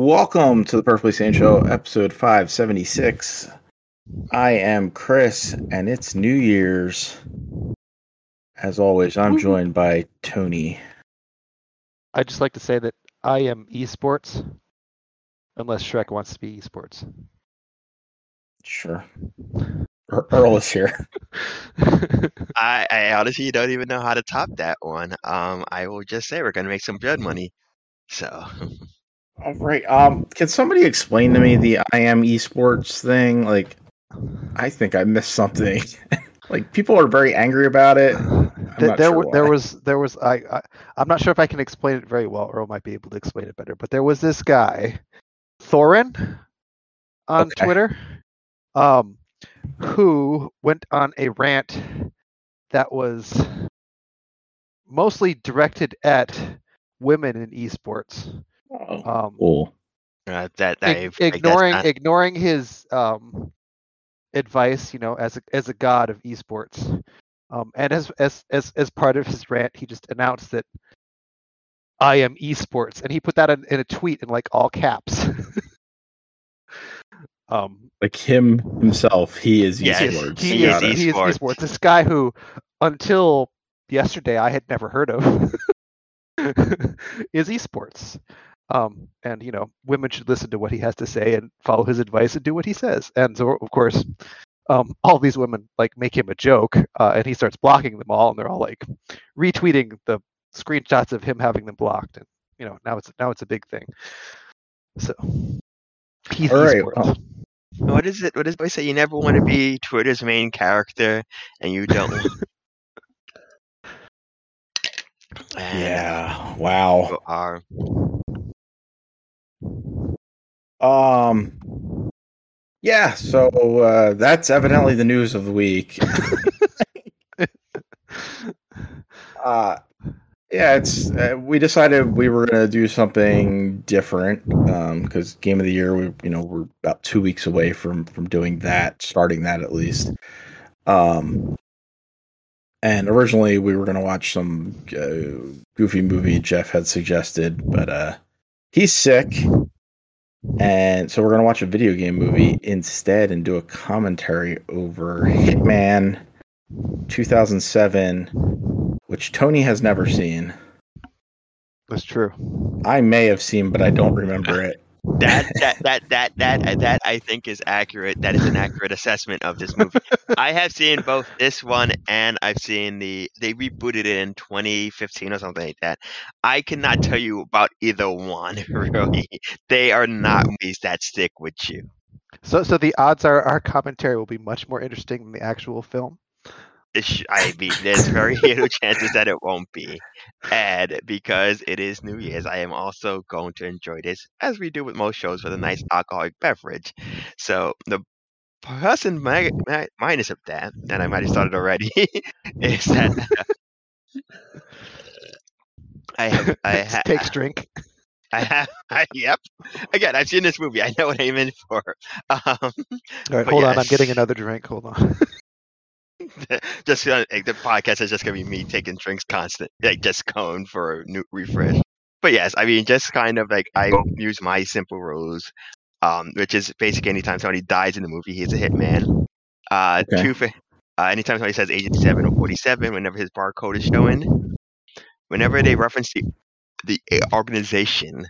welcome to the Perfectly Sane Show, episode 576. I am Chris, and it's New Year's. As always, I'm joined by Tony. I'd just like to say that I am esports, unless Shrek wants to be esports. Sure. Earl is here. I honestly don't even know how to top that one. I will just say we're gonna make some good money. So, All right. Can somebody explain to me the I am esports thing? Like, I think I missed something. Like, people are very angry about it. There was. I'm not sure if I can explain it very well. Earl might be able to explain it better. But there was this guy, Thorin, on Twitter, who went on a rant that was mostly directed at women in esports. Cool. Ignoring his advice, as a god of esports, and as part of his rant, he just announced that I am esports, and he put that in a tweet in like all caps. Like himself, he is esports. He is esports. This guy who, until yesterday, I had never heard of, is esports. And women should listen to what he has to say and follow his advice and do what he says. And so, of course, all these women like make him a joke, and he starts blocking them all, and they're all like retweeting the screenshots of him having them blocked, and now it's a big thing. So he's all right. esports. What is it? What does boy say? You never want to be Twitter's main character, and you don't. Yeah. Wow. Are. Yeah, so that's evidently the news of the week. Yeah, it's we decided we were going to do something different because Game of the Year, we're about 2 weeks away from doing that, starting that at least. And originally we were going to watch some goofy movie Jeff had suggested, but he's sick. And so we're going to watch a video game movie instead and do a commentary over Hitman 2007, which Tony has never seen. That's true. I may have seen, but I don't remember it. That I think is accurate. That is an accurate assessment of this movie. I have seen both this one and I've seen they rebooted it in 2015 or something like that. I cannot tell you about either one, really. They are not movies that stick with you. So the odds are our commentary will be much more interesting than the actual film. There's very little chances that it won't be. And because it is New Year's, I am also going to enjoy this, as we do with most shows, with a nice alcoholic beverage. So the plus and minus of that, and I might have started already, is that takes drink. Yep. Again, I've seen this movie. I know what I'm in for. All right, hold on. I'm getting another drink. Hold on. Just the podcast is just gonna be me taking drinks constant, like just going for a new refresh. But yes, I mean, just kind of like I use my simple rules, which is basically anytime somebody dies in the movie, he's a hitman. Anytime somebody says Agent 7 or 47, whenever his barcode is showing, whenever they reference the organization,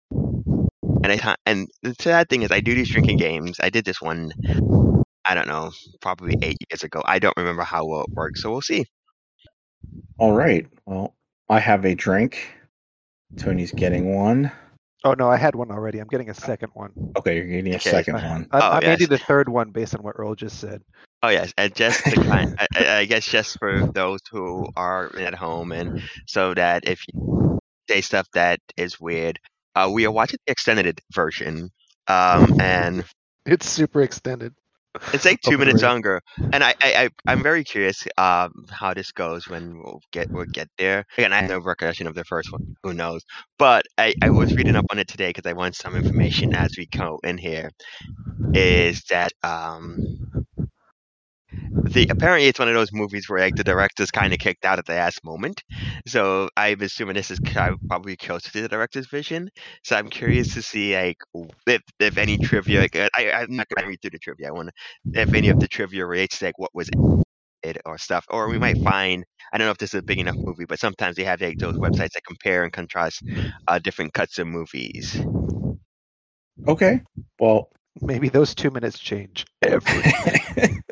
and the sad thing is, I do these drinking games. I did this one. I don't know, probably 8 years ago. I don't remember how well it works, so we'll see. All right. Well, I have a drink. Tony's getting one. Oh, no, I had one already. I'm getting a second one. Okay, you're getting a second one. I may do the third one based on what Earl just said. Oh, yes. And just to I guess just for those who are at home, and so that if you say stuff that is weird, we are watching the extended version, and it's super extended. It's like 2 minutes longer, and I'm very curious how this goes when we'll get there. Again, I have no recollection of the first one. Who knows? But I was reading up on it today because I want some information as we go in here. Is that apparently it's one of those movies where like the director's kind of kicked out at the last moment. So I'm assuming this is probably close to the director's vision. So I'm curious to see like if any trivia. Like, I'm not gonna read through the trivia. I want if any of the trivia relates to like what was it or stuff, or we might find. I don't know if this is a big enough movie, but sometimes they have like those websites that compare and contrast different cuts of movies. Okay. Well, Maybe those 2 minutes change everything.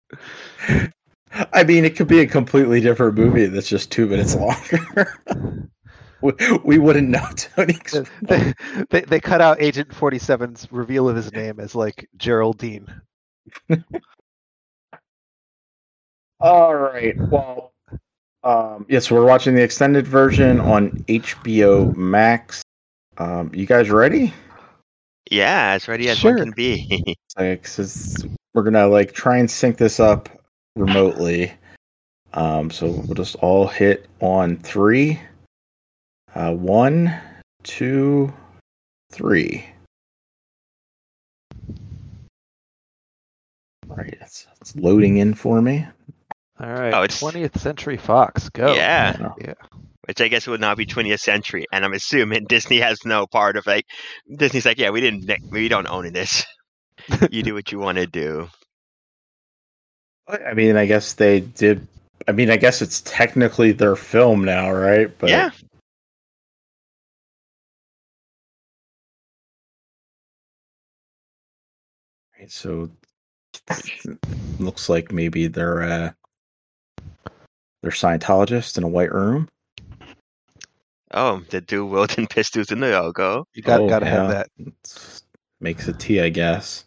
I mean, it could be a completely different movie that's just 2 minutes longer. We wouldn't know, Tony. They cut out Agent 47's reveal of his name as like Geraldine. All right. Well, yes, we're watching the extended version on HBO Max. You guys ready? Yeah, as ready as Sure. one can be. We're gonna like try and sync this up remotely. So we'll just all hit on 3. 1, 2, 3. All right, it's loading in for me. All right. Oh, it's 20th Century Fox. Go. Yeah. Yeah. Which I guess would not be 20th century, and I'm assuming Disney has no part of like Disney's like, yeah, we don't own this. You do what you want to do. I mean, I guess they did. I mean, I guess it's technically their film now, right? But Yeah. Right, so looks like maybe they're Scientologists in a white room. Oh, the do Wilton pistols in the logo. You gotta have that. Makes a tea, I guess.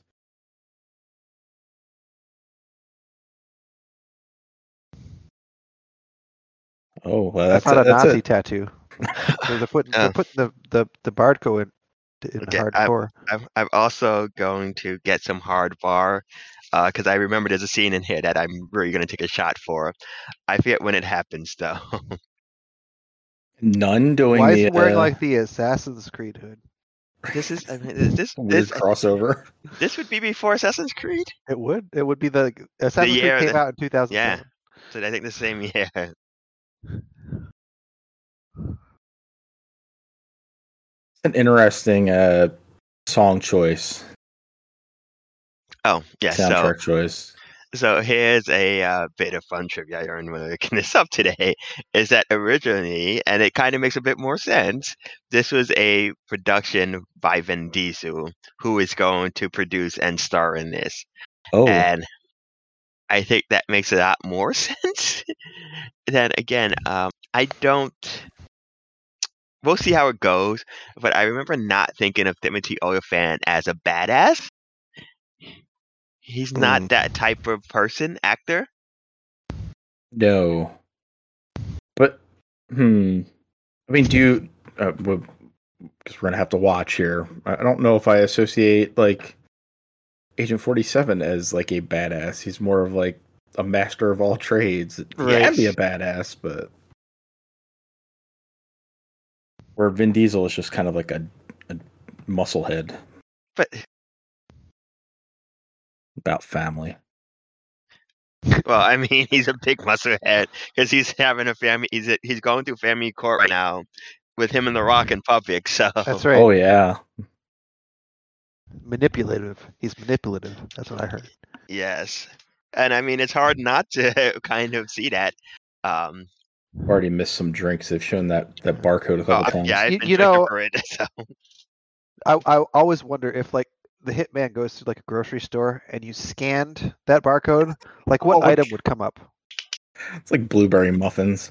Oh, well, That's not a that's Nazi it. tattoo. They're putting the Bardco in Okay, hardcore. I'm also going to get some hard bar because I remember there's a scene in here that I'm really going to take a shot for. I forget when it happens though. None doing Why the is he wearing like the Assassin's Creed hood? This is this weird crossover. This would be before Assassin's Creed. It would. It would be the Assassin's Creed came out in 2007. Yeah, so I think the same year. An interesting song choice. Oh, yeah. Soundtrack choice. So here's a bit of fun trivia I learned when looking this up today, is that originally, and it kind of makes a bit more sense, this was a production by Vin Diesel, who is going to produce and star in this. Oh. And I think that makes a lot more sense. Then again, I don't... We'll see how it goes, but I remember not thinking of Timothy Olyphant as a badass. He's not that type of person, actor. No. But, I mean, do you... because we're going to have to watch here. I don't know if I associate, like, Agent 47 as, like, a badass. He's more of, like, a master of all trades. He can be a badass, but... Where Vin Diesel is just kind of like a musclehead. But... About family. Well, I mean, he's a big musclehead because he's having a family. He's going through family court right now with him and The Rock in public. So that's right. Oh yeah, manipulative. He's manipulative. That's what I heard. Yes, and I mean, it's hard not to kind of see that. Already missed some drinks. They've shown that barcode a couple times. Yeah, I've been you know, for it. So. I always wonder if like the hitman goes to like a grocery store and you scanned that barcode, like what item would come up? It's like blueberry muffins.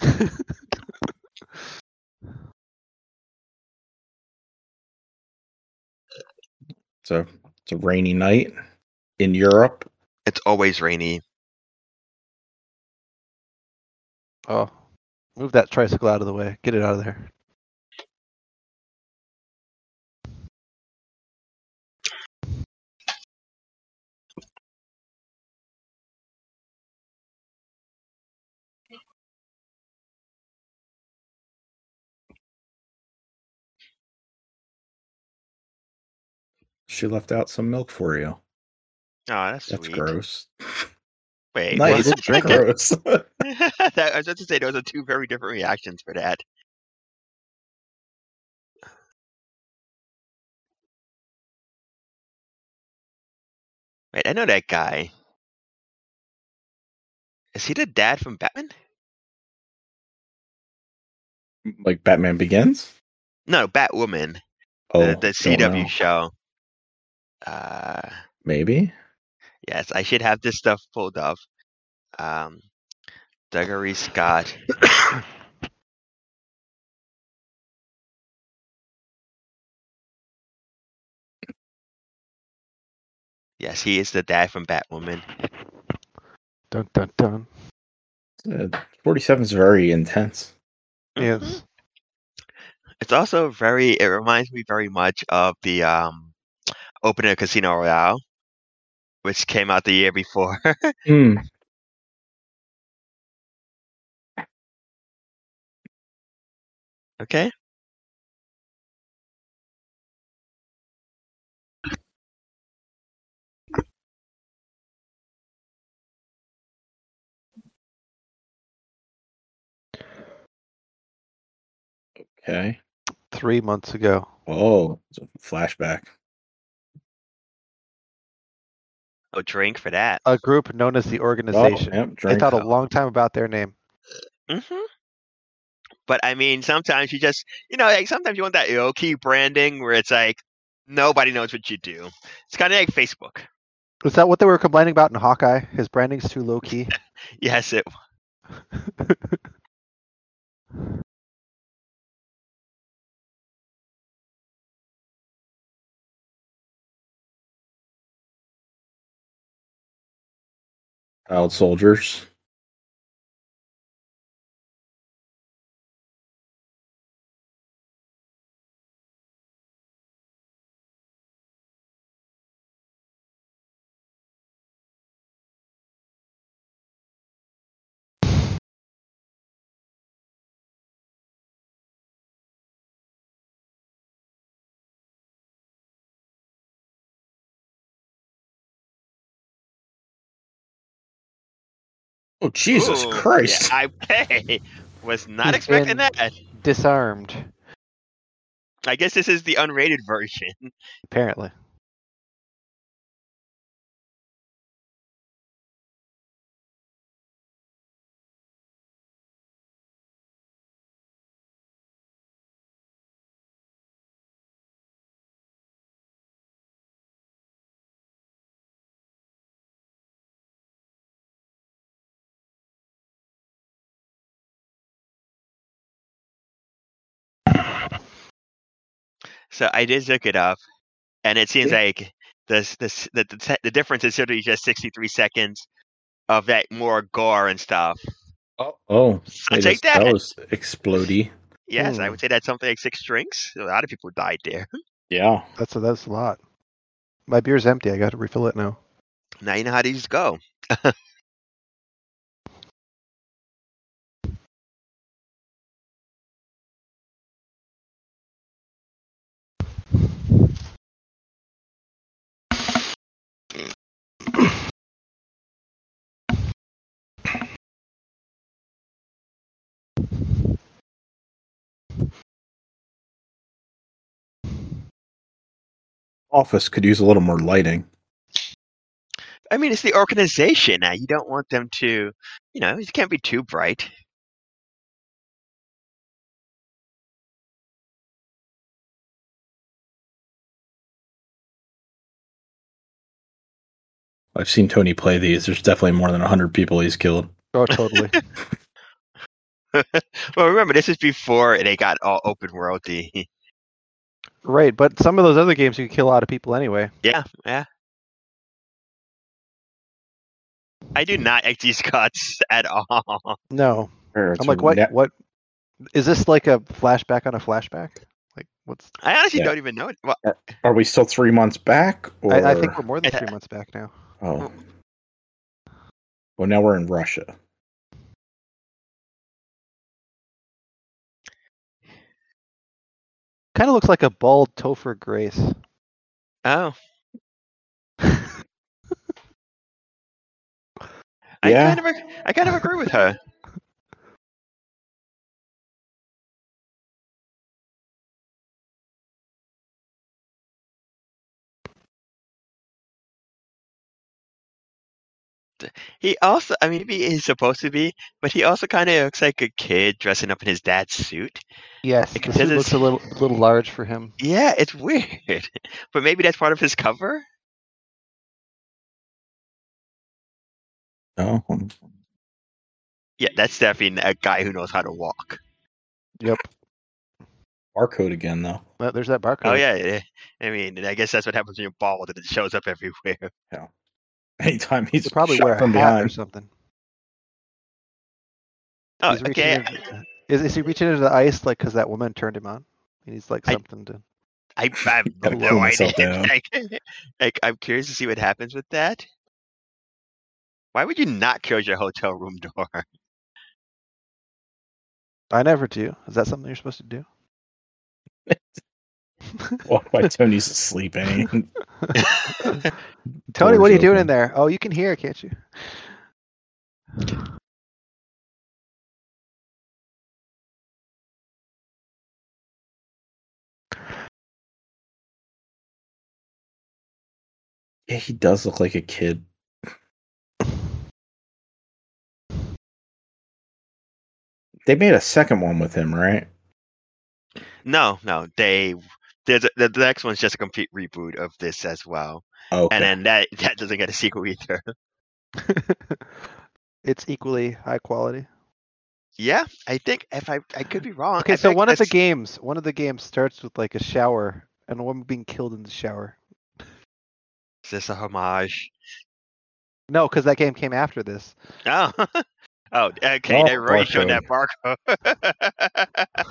So it's a rainy night in Europe. It's always rainy. Oh, move that tricycle out of the way. Get it out of there. She left out some milk for you. Oh, that's That's sweet. gross. Wait, Nice. did drink it. Gross. I was about to say those are two very different reactions for that. Wait, I know that guy. Is he the dad from Batman? Like Batman Begins? No, Batwoman. Oh, The don't CW know. show. Maybe. Yes, I should have this stuff pulled up. Dougray Scott. Yes, he is the dad from Batwoman. Dun dun dun. 47 is very intense. Yes. It's also it reminds me very much of the opening of Casino Royale, which came out the year before. Okay. Okay. 3 months ago. Oh, it's a flashback. Oh, drink for that. A group known as the Organization. Oh, yep, They drink. thought a long time about their name. Mm-hmm. But I mean, sometimes you just, like sometimes you want that low-key branding where it's like nobody knows what you do. It's kind of like Facebook. Was that what they were complaining about in Hawkeye? His branding's too low key. Yes, it. Child soldiers. Oh, Jesus Ooh, Christ. Yeah, I was not He's expecting been that. disarmed, I guess this is the unrated version. apparently. So I did look it up, and it seems See? like the difference is literally just 63 seconds of that more gore and stuff. Oh, I hey, take that that. was explodey. Yes, I would say that's something like 6 drinks. A lot of people died there. Yeah. That's a lot. My beer's empty. I got to refill it now. Now you know how these go. Office could use a little more lighting. I mean, it's the organization. Now you don't want them to, it can't be too bright. I've seen Tony play these. There's definitely more than 100 people he's killed. Oh, totally. Well, remember, this is before they got all open worldy. Right, but some of those other games you can kill a lot of people anyway. Yeah. I do not like these cuts at all. No. I'm like, what? Is this like a flashback on a flashback? Like, what's? I honestly don't even know it. Well, are we still 3 months back? Or... I think we're more than 3 months back now. Oh. Well, now we're in Russia. Kind of looks like a bald Topher Grace. Oh. Yeah. I kind of agree with her. He also, I mean, maybe he's supposed to be, but he also kind of looks like a kid dressing up in his dad's suit. Yes, Like, the suit looks a little large for him. Yeah, it's weird, but maybe that's part of his cover. Oh, Yeah, that's definitely a guy who knows how to walk. Yep. barcode again though. There's that barcode. Oh yeah, I mean, I guess that's what happens when you're bald, and it shows up everywhere. Yeah. Anytime he's They probably shot wear a from hat behind. or something. Oh, He's reaching okay. is he reaching into the ice like because that woman turned him on? He needs like something to. I have Gotta no cool idea. myself down. Like, I'm curious to see what happens with that. Why would you not close your hotel room door? I never do. Is that something you're supposed to do? Well, my Tony's asleep, ain't he? Tony, what are you Door's doing open. in there? Oh, you can hear, can't you? Yeah, he does look like a kid. They made a second one with him, right? No. The next one's just a complete reboot of this as well, Okay. and then that doesn't get a sequel either. It's equally high quality. Yeah, I think if I could be wrong. Okay, I so think one of the that's- games starts with like a shower and a woman being killed in the shower. Is this a homage? No, because that game came after this. Oh, oh, okay. Oh, They're already showing barcode. that barcode.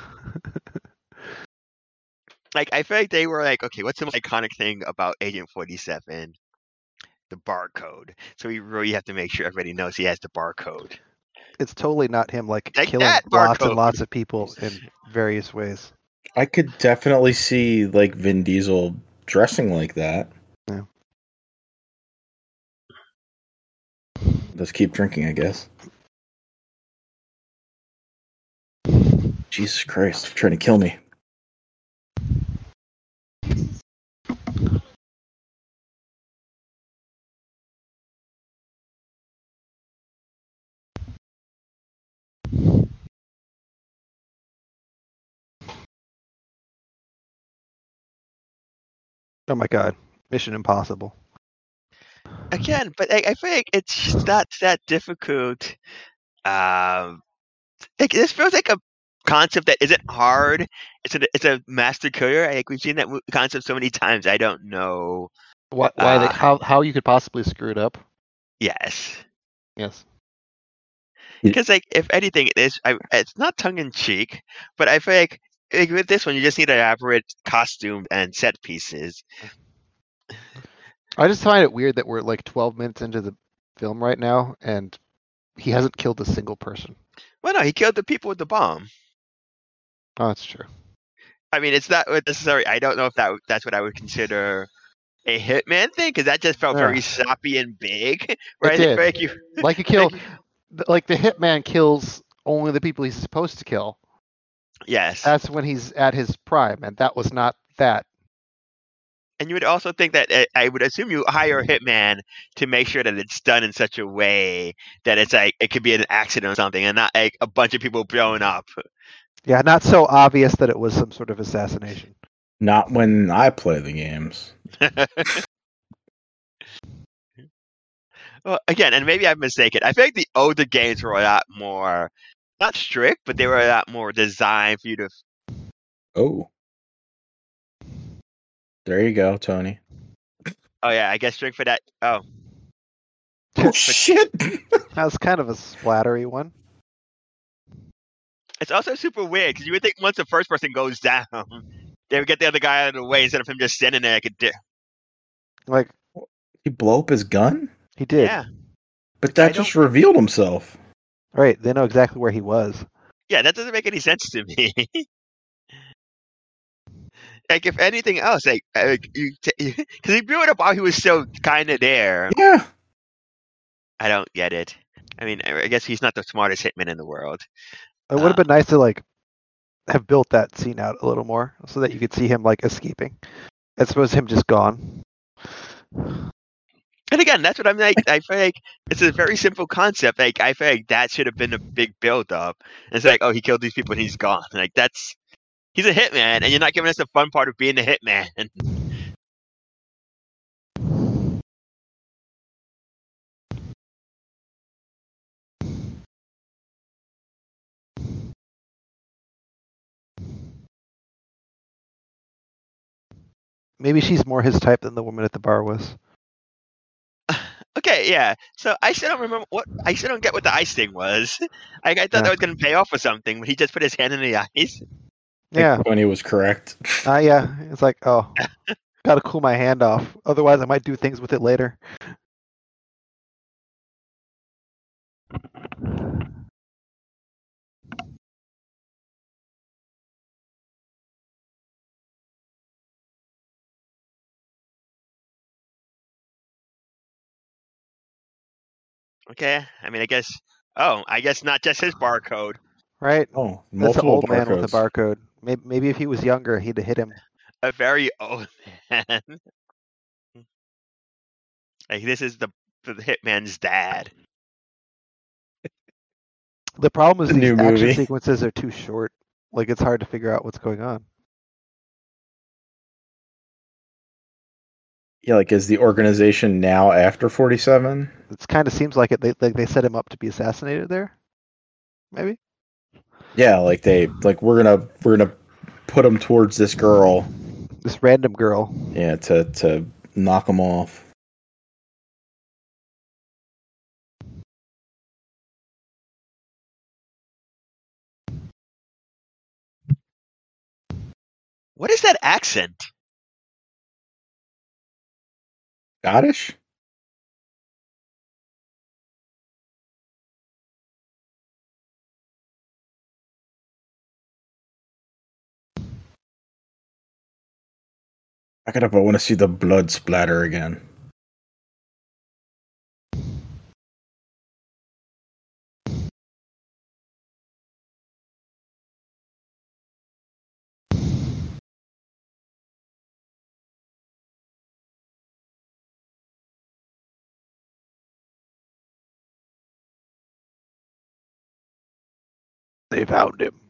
Like, I feel like they were like, okay, what's the most iconic thing about Agent 47? The barcode. So we really have to make sure everybody knows he has the barcode. It's totally not him like Take killing that, lots and barcode. lots of people in various ways. I could definitely see like Vin Diesel dressing like that. Yeah. Let's keep drinking, I guess. Jesus Christ, they're trying to kill me. Oh my god, Mission Impossible. Again, but I feel like it's just not that difficult. Like, this feels like a concept that isn't hard. It's a master killer. I think we've seen that concept so many times. I don't know. How you could possibly screw it up? Yes. Yes. Because, like, if anything, it's not tongue in cheek, but I feel like with this one, you just need elaborate costume and set pieces. I just find it weird that we're like 12 minutes into the film right now, and he hasn't killed a single person. Well, no, he killed the people with the bomb. Oh, that's true. I mean, it's not necessary. I don't know if that's what I would consider a hitman thing, because that just felt very sloppy and big. Right? It did. Like you kill, like the hitman kills only the people he's supposed to kill. Yes. That's when he's at his prime, and that was not that. And you would also think that I would assume you hire a hitman to make sure that it's done in such a way that it's like it could be an accident or something, and not like a bunch of people blowing up. Yeah, not so obvious that it was some sort of assassination. Not when I play the games. Well, again, and maybe I'm mistaken. I feel like the older games were a lot more, not strict, but they were a lot more designed for you to. Oh. There you go, Tony. Oh yeah, I guess drink for that. Oh. Oh shit! That was kind of a splattery one. It's also super weird because you would think once the first person goes down, they would get the other guy out of the way instead of him just standing there like a dick. Like He blow up his gun? he did. Yeah. But that just revealed himself. Right, they know exactly where he was. Yeah, that doesn't make any sense to me. Like, if anything else, like because he blew it up while he was still kind of there. Yeah. I don't get it. I mean, I guess he's not the smartest hitman in the world. It would have been nice to like have built that scene out a little more so that you could see him like escaping. I suppose him just gone. And again, that's what I'm like. I feel like it's a very simple concept. Like I feel like that should have been a big build up. And it's like, oh, he killed these people and he's gone. Like he's a hitman, and you're not giving us the fun part of being a hitman. Maybe she's more his type than the woman at the bar was. Okay, yeah. So I still don't remember I still don't get what the ice thing was. I thought that was going to pay off or something, but he just put his hand in the ice. Yeah. When he was correct. Yeah. It's like, oh, gotta cool my hand off. Otherwise, I might do things with it later. Okay, I mean, I guess not just his barcode. Right? Oh, That's an multiple old man with a barcodes. barcode. Maybe if he was younger, he'd have hit him. A very old man. Like this is the hitman's dad. The problem is The these new action movie. sequences are too short. Like it's hard to figure out what's going on. Yeah, like is the organization now after 47? It kind of seems like it. They set him up to be assassinated there. Maybe. Yeah, like we're gonna put him towards this girl. This random girl. Yeah, to knock him off. What is that accent? Scottish? I want to see the blood splatter again. They found him.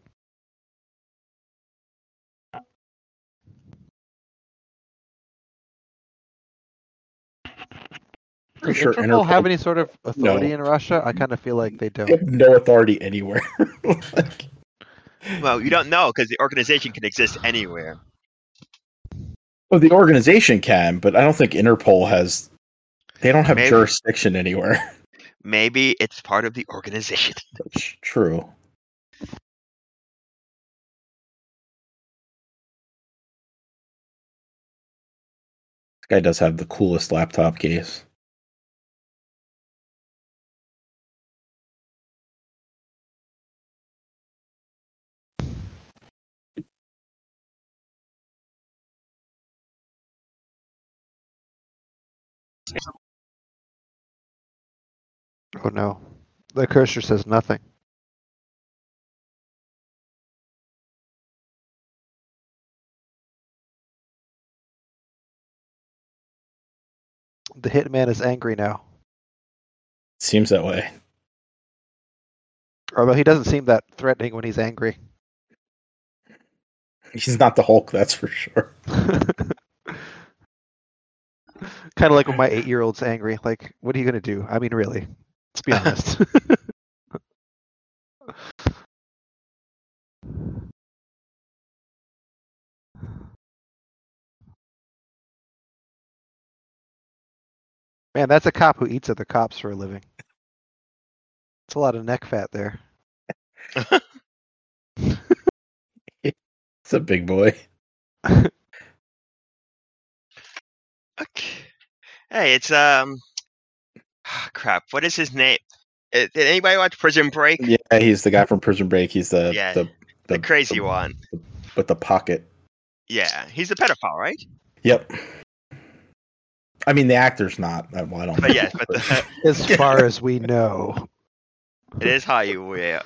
Does Pretty sure Interpol have Interpol- any sort of authority No. in Russia? I kind of feel like they They don't. have no authority anywhere. Like, Well, you don't know because the organization can exist anywhere. well, the organization can, but I don't think Interpol has. They don't have Maybe. jurisdiction anywhere. Maybe it's part of the organization. That's true. This guy does have the coolest laptop case. Oh no. The cursor says nothing. The hitman is angry now. Seems that way. Although he doesn't seem that threatening when he's angry. He's not the Hulk, that's for sure. Kind of like when my 8-year-old's angry. Like, what are you gonna do? I mean, really. Let's be honest. Man, that's a cop who eats other cops for a living. It's a lot of neck fat there. It's a big boy. Okay. Hey, it's crap. What is his name? Did anybody watch Prison Break? Yeah, he's the guy from Prison Break. He's the crazy one with the pocket. Yeah, he's the pedophile, right? Yep. I mean, the actor's not. Well, I don't. But yes, but As far as we know. It is Hollywood.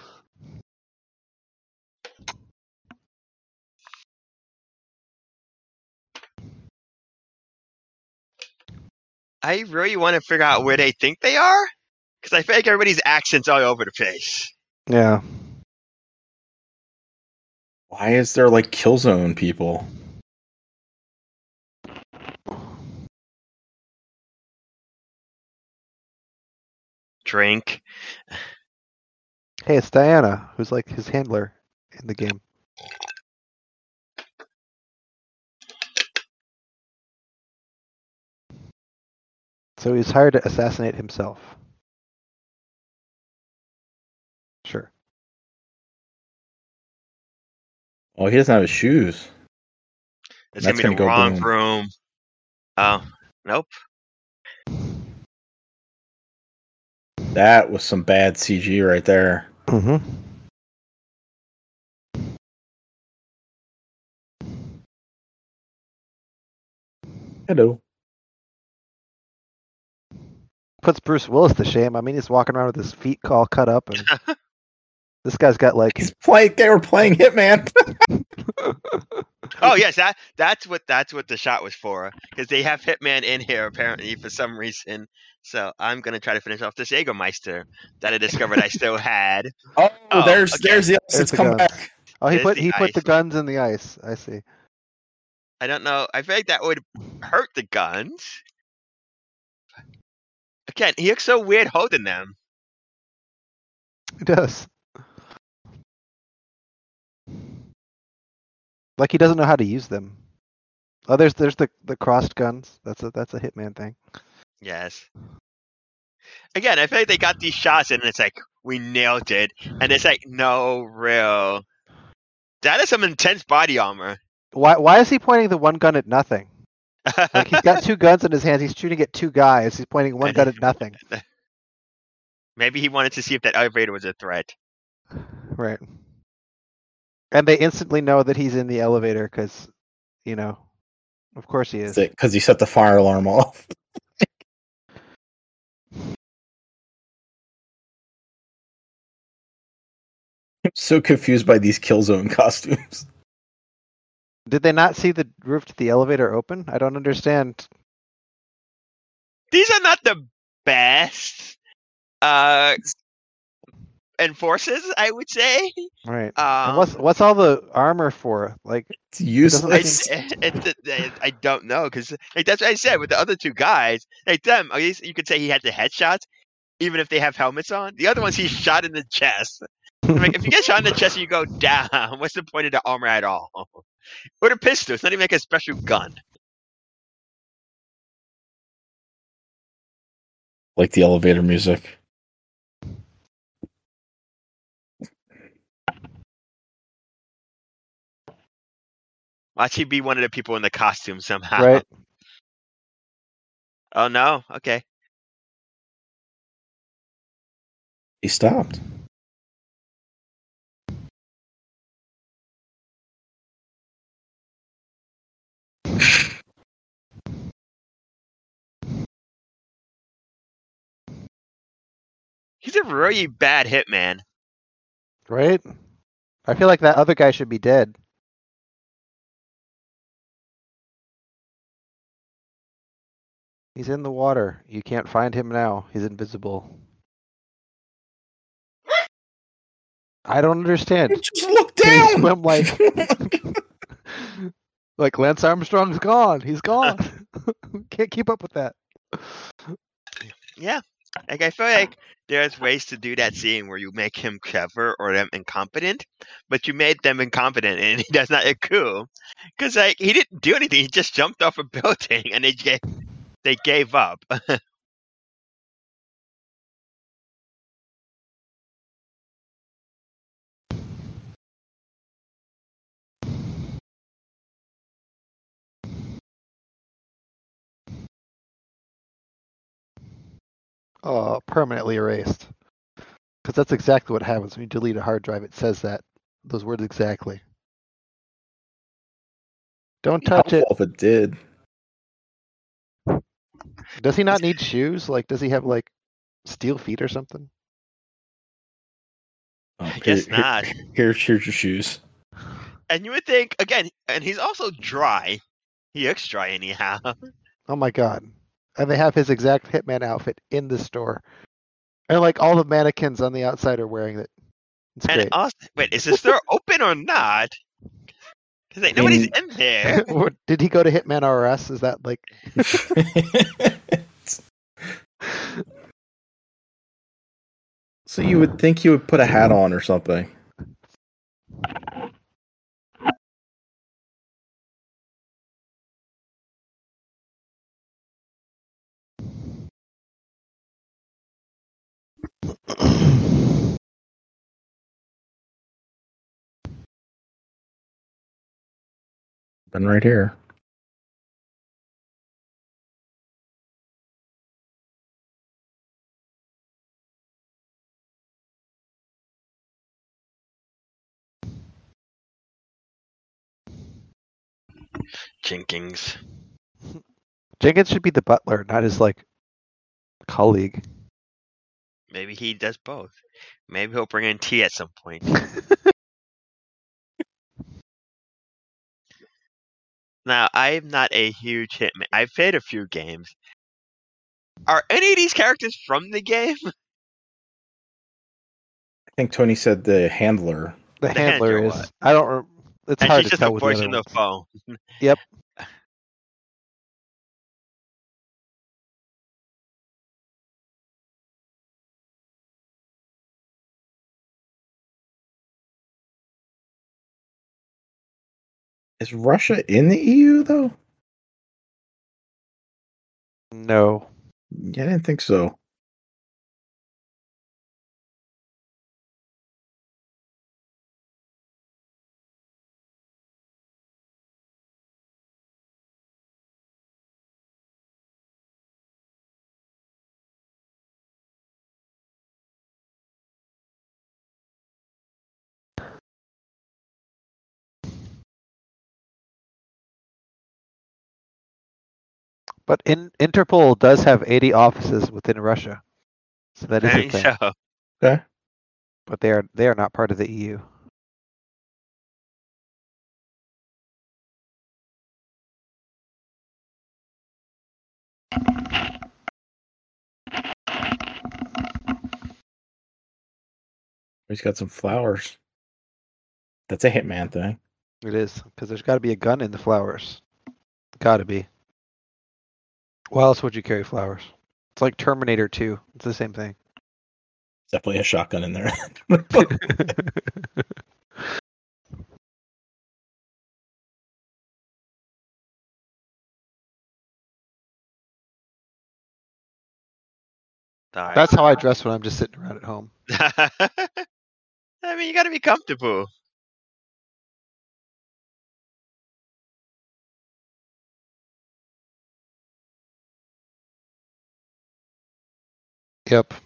I really want to figure out where they think they are, because I feel like everybody's accents all over the place. Yeah. Why is there like Killzone people? Drink. Hey, it's Diana, who's like his handler in the game. So he's hired to assassinate himself. Sure. Oh, he doesn't have his shoes. It's That's gonna be gonna the go wrong boom. room. Oh, nope. That was some bad CG right there. Mm-hmm. Hello. Puts Bruce Willis to shame. I mean, he's walking around with his feet all cut up, and this guy's got like. They were playing Hitman. Oh yes, that's what the shot was for, because they have Hitman in here apparently for some reason. So I'm gonna try to finish off this Jägermeister that I discovered I still had. Oh, there's okay. the ice. There's It's the come guns. back. Oh, he There's put the ice. guns in the ice. I see. I don't know. I feel like that would hurt the guns. Again, he looks so weird holding them. He does. Like he doesn't know how to use them. Oh, there's the crossed guns. That's a Hitman thing. Yes. Again, I feel like they got these shots and it's like, we nailed it. And it's like, no, real. That is some intense body armor. Why is he pointing the one gun at nothing? Like he's got two guns in his hands. He's shooting at two guys. He's pointing one gun at nothing. Maybe he wanted to see if that elevator was a threat. Right. And they instantly know that he's in the elevator because, you know, of course he is. Because he set the fire alarm off. I'm so confused by these Killzone costumes. Did they not see the roof to the elevator open? I don't understand. These are not the best enforcers, I would say. Right. And what's all the armor for? Like, it's useless. I don't know, because like that's what I said with the other two guys. Like them, at least you could say he had the headshots, even if they have helmets on. The other ones he shot in the chest. Like, if you get shot in the chest and you go down, what's the point of the armor at all? Or the pistol? It's not even like a special gun. Like the elevator music. Watch he be one of the people in the costume somehow. Right. Oh no? Okay. He stopped. He's a really bad hitman. Right? I feel like that other guy should be dead. He's in the water. You can't find him now. He's invisible. I don't understand. Just look Can he down. swim like Lance Armstrong's gone. He's gone. Can't keep up with that. Yeah. Like, I feel like there's ways to do that scene where you make him clever or them incompetent, but you made them incompetent and he does not look cool. Because, like, he didn't do anything. He just jumped off a building and they gave up. Permanently erased. Because that's exactly what happens when you delete a hard drive. It says those words exactly. Don't touch it. If it did. Does he not need shoes? Like, does he have like steel feet or something? Oh, Guess not. Here's your shoes. And you would think again, and he's also dry. He looks dry anyhow. Oh my god. And they have his exact Hitman outfit in the store. And like all the mannequins on the outside are wearing it. It's And great. also, wait, is the store open or not? Because ain't nobody's in there. Did he go to Hitman RS? Is that like So you would think he would put a hat on or something. Been right here. Jenkins. Jenkins should be the butler, not his like colleague. Maybe he does both. Maybe he'll bring in tea at some point. Now, I'm not a huge Hitman. I've played a few games. Are any of these characters from the game? I think Tony said the handler. The handler is. what? I don't. It's And hard she's to just tell a with the voice other on the ones. phone. Yep. Is Russia in the EU though? No. Yeah, I didn't think so. But Interpol does have 80 offices within Russia, so that is I a think thing. so. Okay. But they are not part of the E EU. He's got some flowers. That's a Hitman thing. It is because there's got to be a gun in the flowers. Got to be. Why else would you carry flowers? It's like Terminator 2. It's the same thing. Definitely a shotgun in there. Sorry. That's how I dress when I'm just sitting around at home. I mean, you gotta be comfortable. Yep.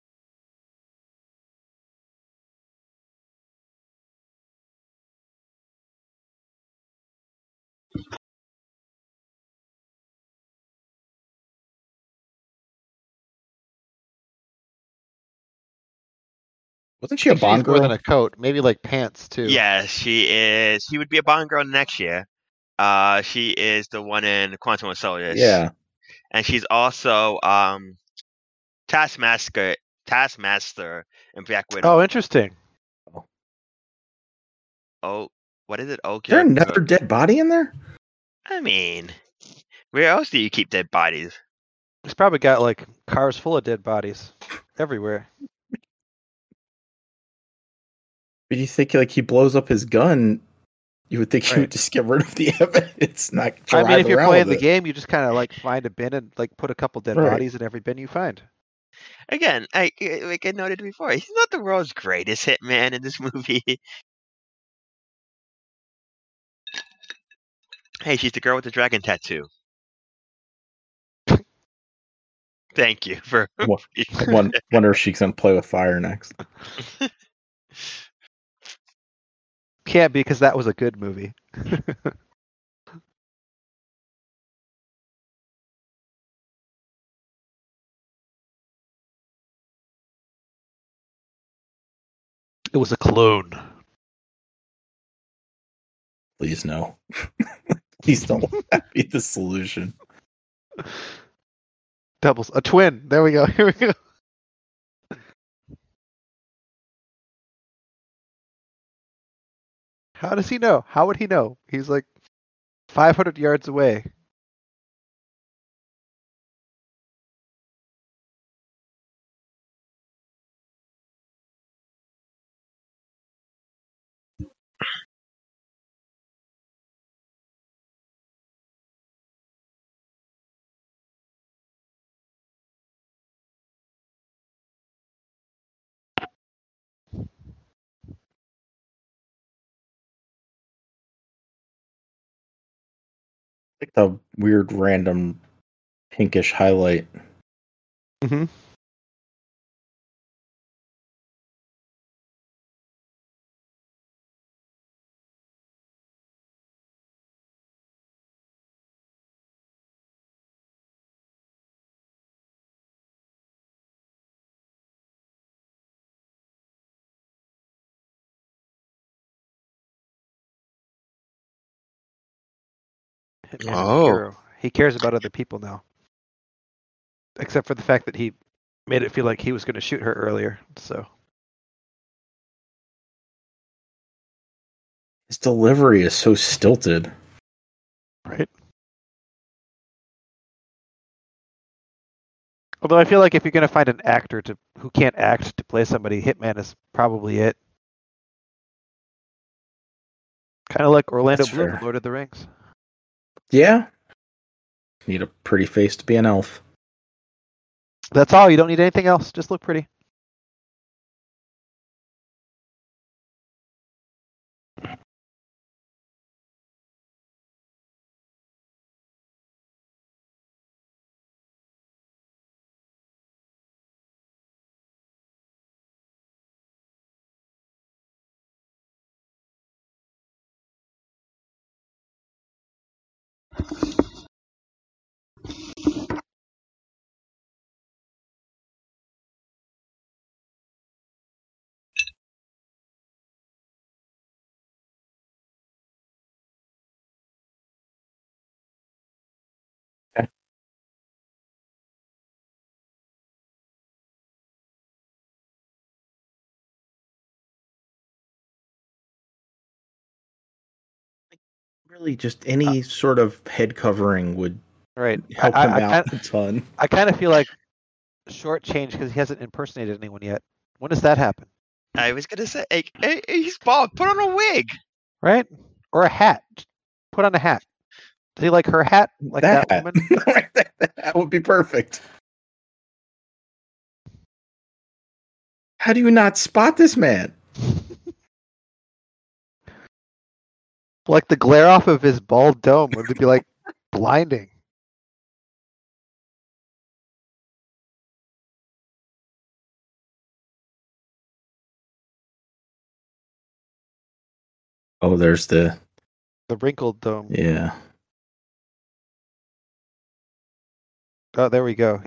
Wasn't she a Bond more than girl? a coat, maybe like pants too. Yeah, she is. She would be a Bond girl next year. She is the one in Quantum of Solace. Yeah. And she's also Taskmaster in Black Widow. Oh, interesting. Oh, what is it? Oh, Is there another dead body in there? I mean, where else do you keep dead bodies? He's probably got like cars full of dead bodies everywhere. But you think like he blows up his gun, you would think he Right. would just get rid of the evidence, not I mean, if you're playing the it. game, you just kind of like find a bin and like put a couple dead Right. bodies in every bin you find. Again, like I noted before, he's not the world's greatest hitman in this movie. Hey, she's the girl with the dragon tattoo. Thank you for. Wonder if she's gonna play with fire next. Can't be because that was a good movie. It was a clone. Please no. Please don't let that be the solution. Doubles. A twin. There we go. Here we go. How does he know? How would he know? He's like 500 yards away. Like the weird random pinkish highlight. Mm-hmm. Hitman is a Oh. hero. He cares about other people now. Except for the fact that he made it feel like he was going to shoot her earlier. So His delivery is so stilted. right. Although I feel like if you're going to find an actor who can't act to play somebody, Hitman is probably it. Kind of like Orlando That's Bloom fair. in Lord of the Rings. Yeah. Need a pretty face to be an elf. That's all. You don't need anything else. Just look pretty. Okay. Really, just any sort of head covering would Right. help him out a ton. I kind of feel like short change because he hasn't impersonated anyone yet. When does that happen? I was gonna say, hey, he's bald. Put on a wig. Right? Or a hat. Put on a hat. Does he like her hat? Like that hat. woman? That would be perfect. How do you not spot this man? Like the glare off of his bald dome would be like blinding. Oh, there's the wrinkled dome. Yeah. Oh, there we go.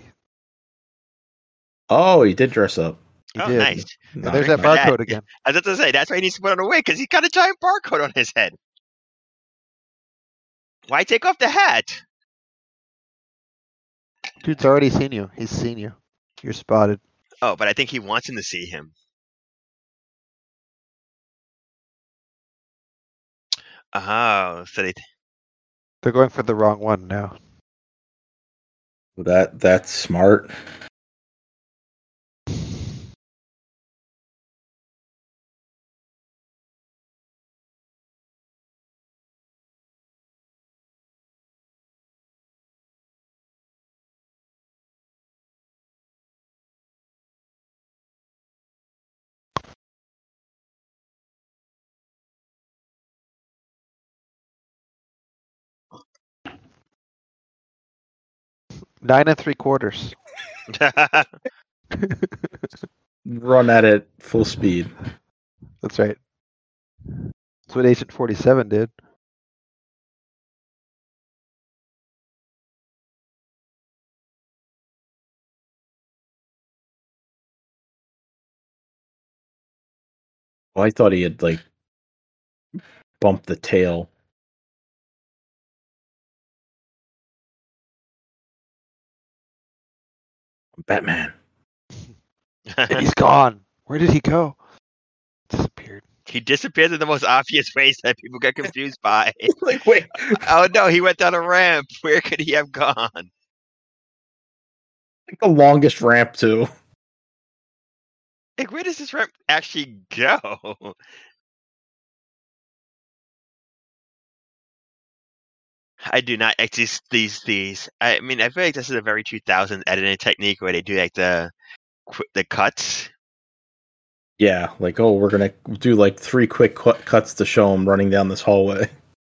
Oh, he did dress up. He Oh, did. nice. And there's Check that for that. barcode again. I was about to say, that's why he needs to put on a wig, because he's got a giant barcode on his head. Why take off the hat? Dude's already seen you. He's seen you. You're spotted. Oh, but I think he wants him to see him. Oh, so They're going for the wrong one now. That's smart. Nine and 3/4. Run at it full speed. That's right. That's what Agent 47 did. Well, I thought he had like bumped the tail. Batman. He's gone. Where did he go? Disappeared. He disappears in the most obvious ways that people get confused by. Like, wait. Oh no, he went down a ramp. Where could he have gone? Like the longest ramp too. Like, where does this ramp actually go? I do not exist these. I mean, I feel like this is a very 2000s editing technique where they do like the cuts. Yeah, like, oh, we're gonna do like 3 quick cuts to show him running down this hallway.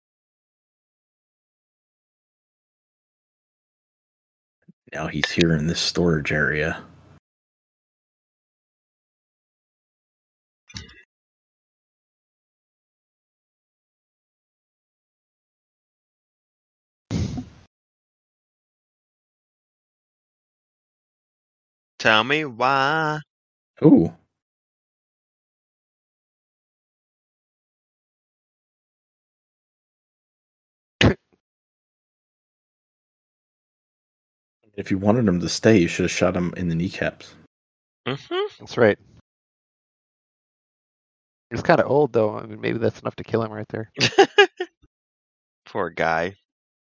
Now he's here in this storage area. Tell me why. Ooh. If you wanted him to stay, you should have shot him in the kneecaps. Mm-hmm. That's right. He's kind of old, though. I mean, maybe that's enough to kill him right there. Poor guy.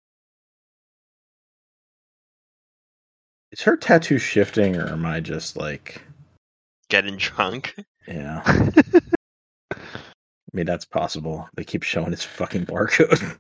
Is her tattoo shifting, or am I just like Getting drunk. Yeah? I mean, that's possible. They keep showing his fucking barcode.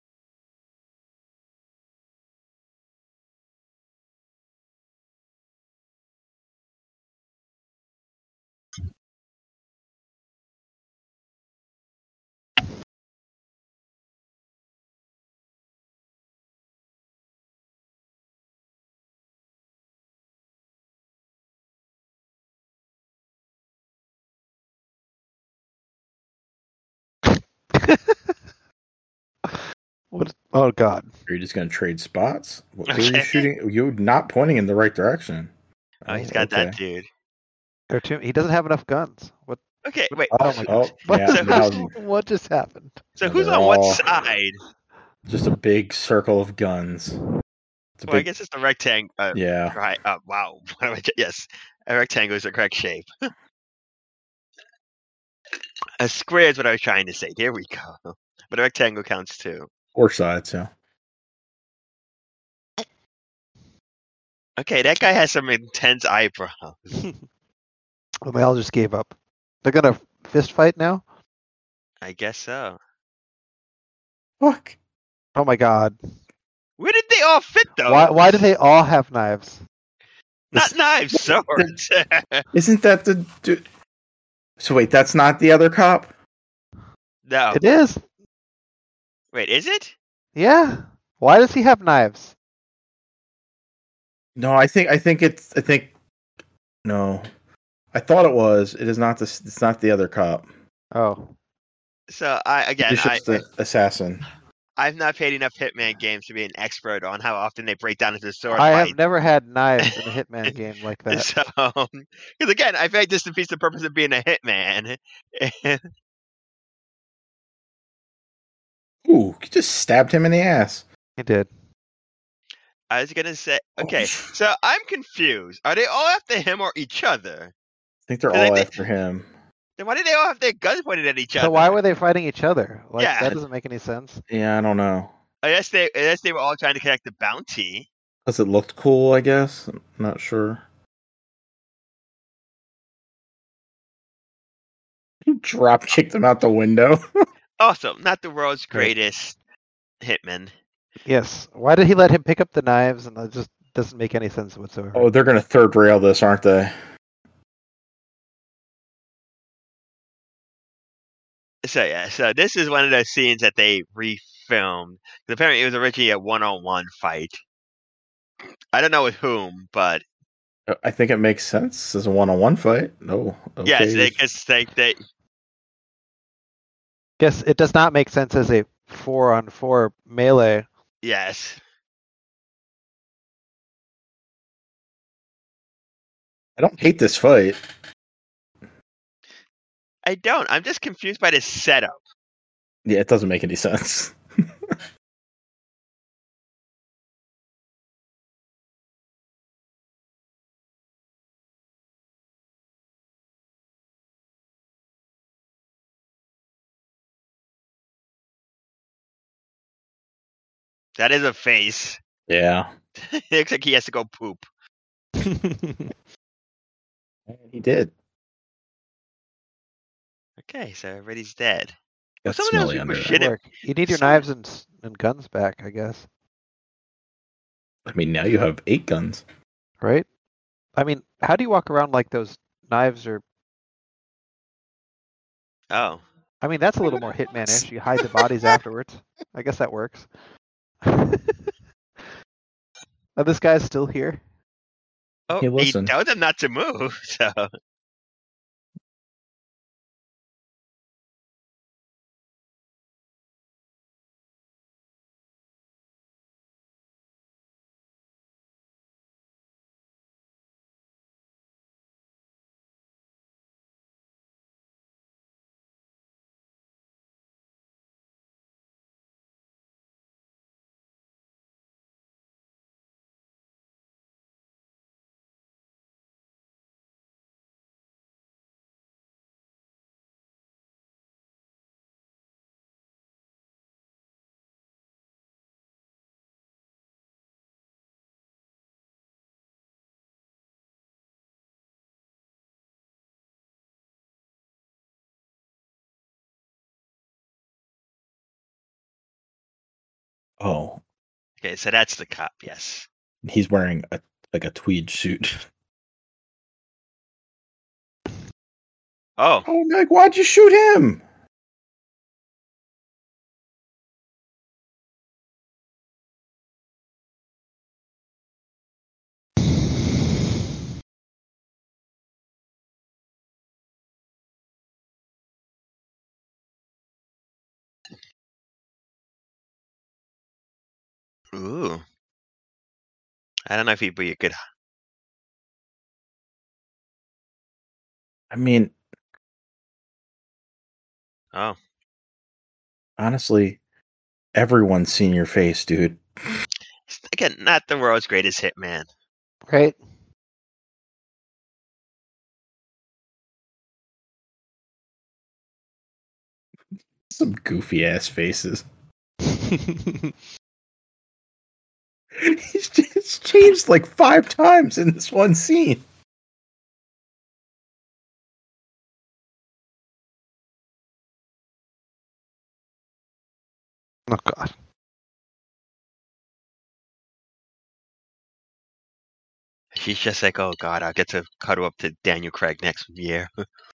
What? Oh God! Are you just gonna trade spots? Who are you Okay. shooting? You're not pointing in the right direction. Oh, he's got that dude. He doesn't have enough guns. What? Okay, wait. Oh my God! Oh, yeah, now, What just happened? So now who's they're on what all side? Just a big circle of guns. It's a Well, I big, guess it's the rectangle. yeah. Right. Wow. Yes, a rectangle is the correct shape. A square is what I was trying to say. There we go. But a rectangle counts too. 4 sides, yeah. Okay, that guy has some intense eyebrows. Well, they all just gave up. They're gonna fist fight now. I guess so. Fuck. Oh my God! Where did they all fit though? Why do they all have knives? Not knives, swords. Isn't that the dude? So wait, that's not the other cop? No. It is. Wait, is it? Yeah. Why does he have knives? No, I think no. I thought it was. It is not this. It's not the other cop. Oh. So Bishop's the assassin. I've not played enough Hitman games to be an expert on how often they break down into sword I fights. have never had knives in a Hitman game like that. So, because again, I feel like this defeats the purpose of being a hitman. Ooh, you just stabbed him in the ass. He did. I was gonna say, okay, so I'm confused. Are they all after him or each other? I think they're 'Cause I all think- after him. Then why did they all have their guns pointed at each other? So why were they fighting each other? Like Yeah. that doesn't make any sense. Yeah, I don't know. I guess they were all trying to collect the bounty. Because it looked cool, I guess. I'm not sure. He drop kicked him out the window. Also, not the world's greatest hitman. Yes. Why did he let him pick up the knives? And that just doesn't make any sense whatsoever. Oh, they're gonna third rail this, aren't they? So yeah, so this is one of those scenes that they refilmed. Apparently, it was originally a one-on-one fight. I don't know with whom, but I think it makes sense as a one-on-one fight. No. Okay. yes, they Guess it does not make sense as a 4-on-4 melee. yes. I don't hate this fight. I don't. I'm just confused by this setup. Yeah, it doesn't make any sense. That is a face. Yeah. It looks like he has to go poop. He did. Okay, so everybody's dead. Well, Got some of those smelly people under Good shit there. it. work. You need your Some- knives and guns back, I guess. I mean, now you have 8 guns. Right? I mean, how do you walk around like those knives are? Oh. I mean, that's a little more Hitman-ish. You hide the bodies afterwards. I guess that works. Oh, this guy's still here. Oh, Hey, he listen. told them not to move, so. Oh, Okay, so that's the cop, yes. he's wearing a tweed suit. Oh, Oh, Meg, why'd you shoot him? ooh. I don't know if you could. I mean, Oh, honestly, everyone's seen your face, dude. again, not the world's greatest hitman. Right? Some goofy ass faces. He's just changed like 5 times in this one scene. Oh God. She's just like, oh god, I'll get to cuddle up to Daniel Craig next year.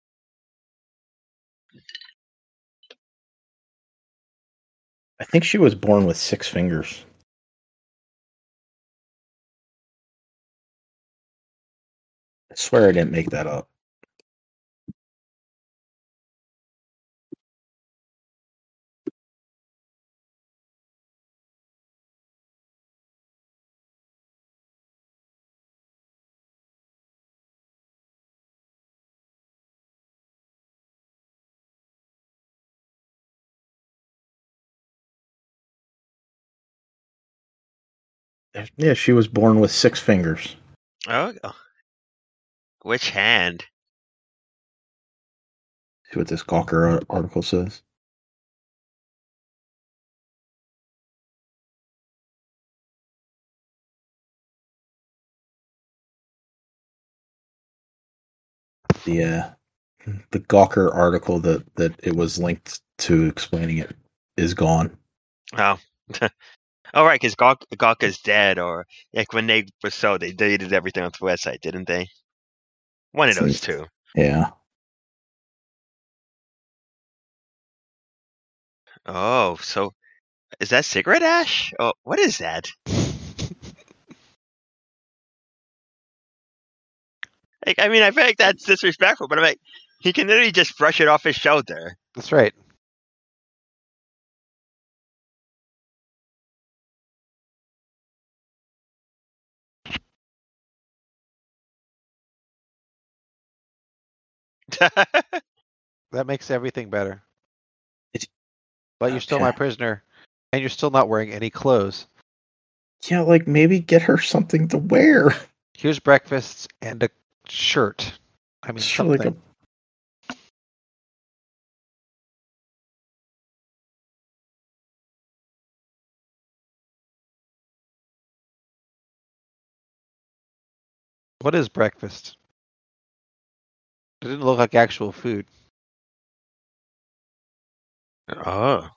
I think she was born with 6 fingers. I swear I didn't make that up. Yeah, she was born with 6 fingers. Oh, which hand? See what this Gawker article says. The Gawker article that it was linked to explaining it is gone. Oh. Oh, right, because Gawker's dead, or like when they were sold, they deleted everything off the website, didn't they? One of those two. Yeah. Oh, so is that cigarette ash? Oh, what is that? Like, I mean, I feel like that's disrespectful, but I'm like, he can literally just brush it off his shoulder. That's right. That makes everything better. It- But you're still my okay. prisoner, and you're still not wearing any clothes. Yeah, like maybe get her something to wear. Here's breakfast and a shirt. I mean, Sure, like a something. What is breakfast? It didn't look like actual food. Oh.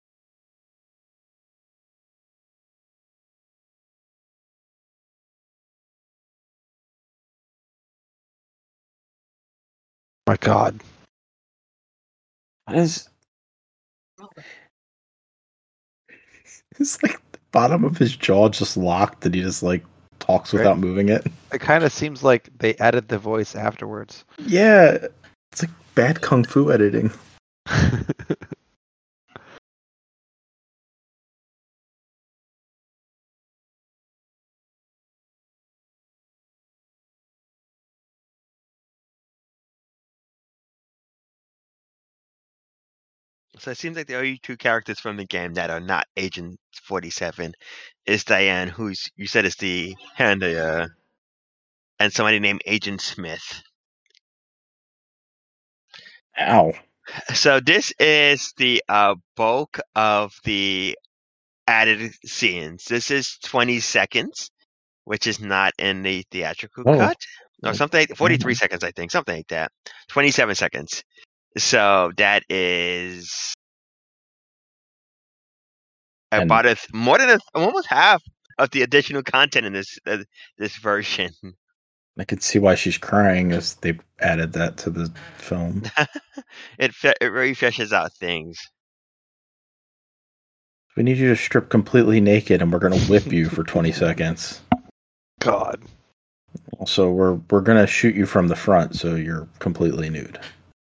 My God. what is it's like the bottom of his jaw just locked and he just like talks Right. without moving it. It kind of seems like they added the voice afterwards. Yeah. It's like bad kung fu editing. So it seems like the only two characters from the game that are not Agent 47 is Diane, who's you said is and somebody named Agent Smith. Ow. So this is the bulk of the added scenes. This is 20 seconds, which is not in the theatrical Oh. cut. Or something, 43 seconds, I think, something like that. 27 seconds. So that is And about more than almost half of the additional content in this version. I can see why she's crying as they added that to the film. It really fishes out things. We need you to strip completely naked and we're gonna whip you for 20 seconds. God. Also, we're gonna shoot you from the front, so you're completely nude.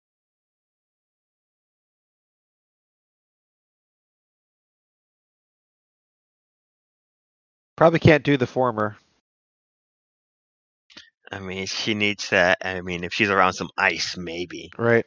Probably can't do the former. I mean, she needs that. I mean, if she's around some ice, maybe. Right.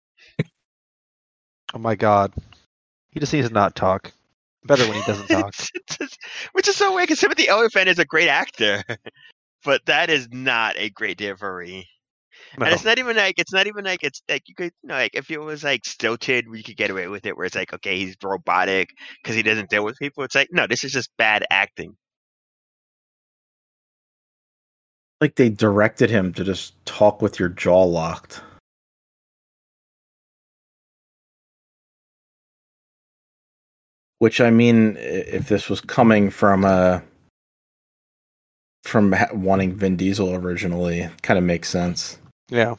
Oh my God. He just needs to not talk. Better when he doesn't talk. Which is so weird because Timothy Olyphant is a great actor, but that is not a great delivery. No. And it's not even like it's like you could like if it was like stilted, we could get away with it. Where it's like okay, he's robotic because he doesn't deal with people. It's like no, this is just bad acting. Like they directed him to just talk with your jaw locked. Which I mean, if this was coming from wanting Vin Diesel originally, kind of makes sense. Yeah.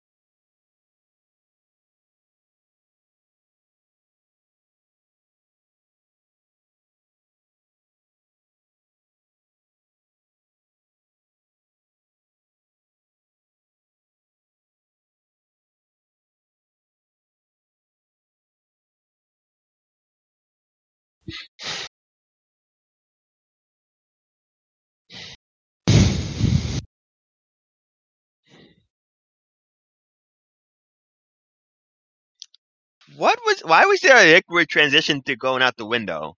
Why was there a liquid transition to going out the window?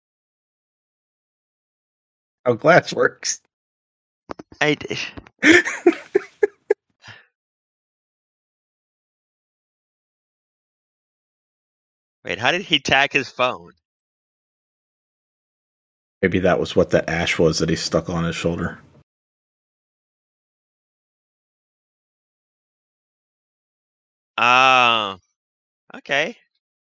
How glass works. I wait. How did he tag his phone? Maybe that was what that ash was that he stuck on his shoulder. Oh, okay.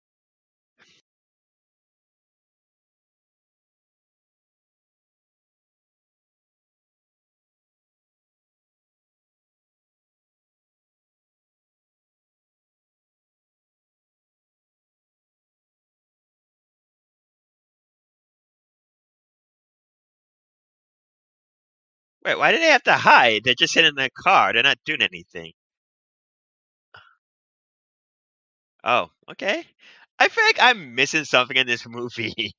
Wait, why did they have to hide? They're just sitting in their car. They're not doing anything. Oh, okay. I feel like I'm missing something in this movie.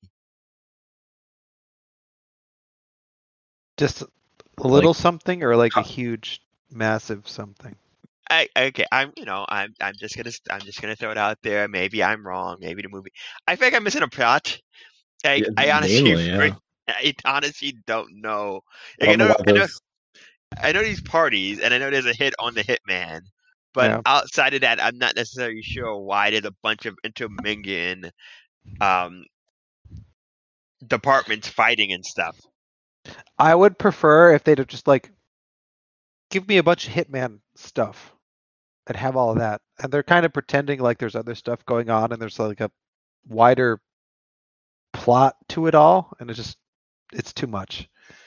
Just a little Like- something or like a huge, massive something? Okay, I'm just gonna throw it out there. Maybe I'm wrong. Maybe the movie. I think I'm missing a plot. Yeah, I honestly, mainly, yeah. I honestly don't know. I Like, don't know why those. I know these parties, and I know there's a hit on the Hitman, but Yeah. outside of that, I'm not necessarily sure why there's a bunch of intermingling um departments fighting and stuff. I would prefer if they'd have just like give me a bunch of Hitman stuff and have all of that. And they're kind of pretending like there's other stuff going on and there's like a wider plot to it all, and it's too much.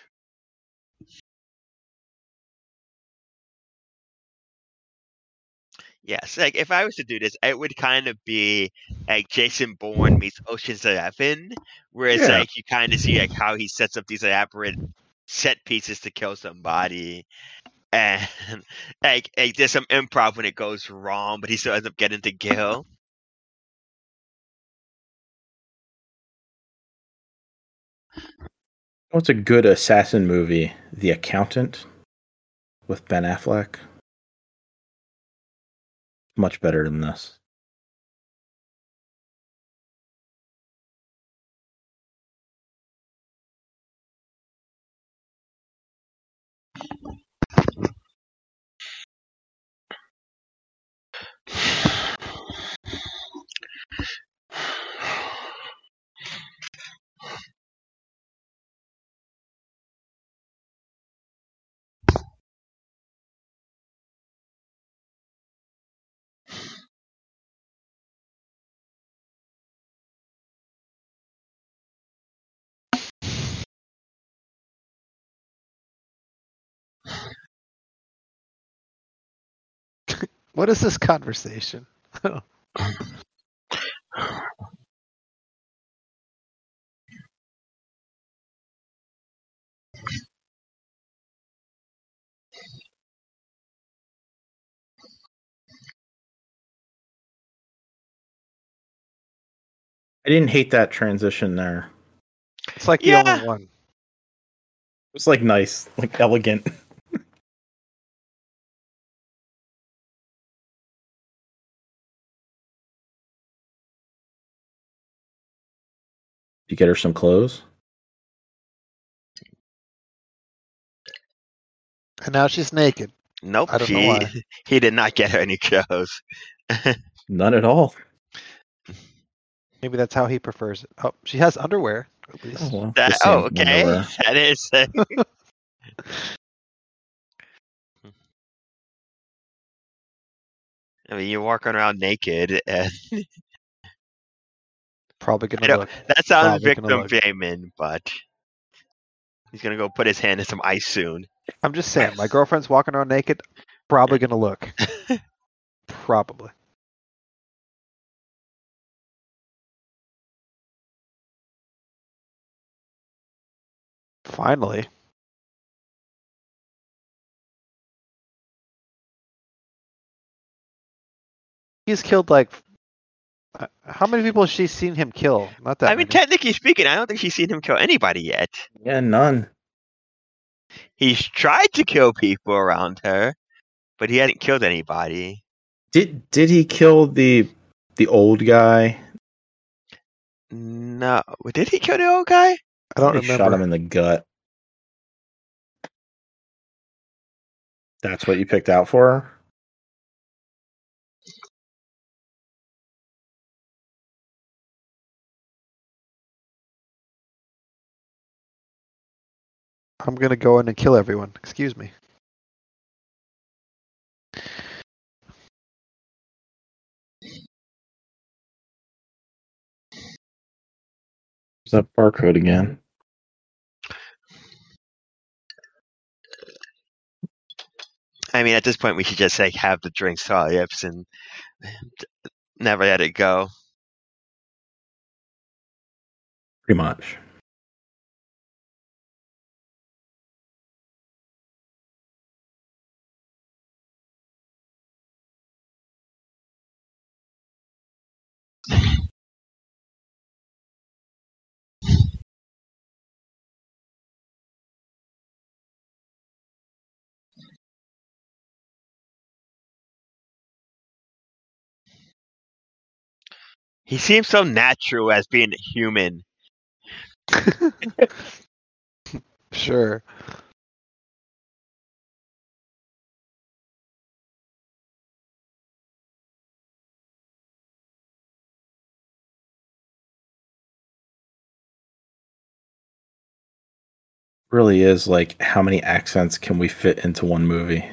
Yes, like if I was to do this, it would kind of be like Jason Bourne meets Ocean's 11, where it's Yeah. like you kind of see like how he sets up these elaborate set pieces to kill somebody, and like there's some improv when it goes wrong, but he still ends up getting to kill. What's a good assassin movie? The Accountant with Ben Affleck. Much better than this. What is this conversation? I didn't hate that transition there. It's like the Yeah. only one. It was like nice, like elegant. You get her some clothes? And now she's naked. Nope, I don't know why. he did not get her any clothes. None at all. Maybe that's how he prefers it. Oh, she has underwear, at least. Oh, well, the same Okay, underwear. that is. I mean, you're walking around naked, and Probably I gonna don't, look. that sounds Probably gonna victim look. blaming, but he's gonna go put his hand in some ice soon. I'm just saying, my girlfriend's walking around naked. Probably gonna look. Probably. Finally. He's killed like. How many people has she seen him kill? Not that I mean, many. technically speaking, I don't think she's seen him kill anybody yet. Yeah, none. He's tried to kill people around her, but he hadn't killed anybody. Did he kill the old guy? No, did he kill the old guy? I don't He remember. shot him in the gut. That's what you picked out for her? I'm gonna go in and kill everyone. Excuse me. Is that barcode again? I mean, at this point, we should just like have the drinks to our lips and never let it go. Pretty much. He seems so natural as being human. Sure. Really is like, how many accents can we fit into one movie?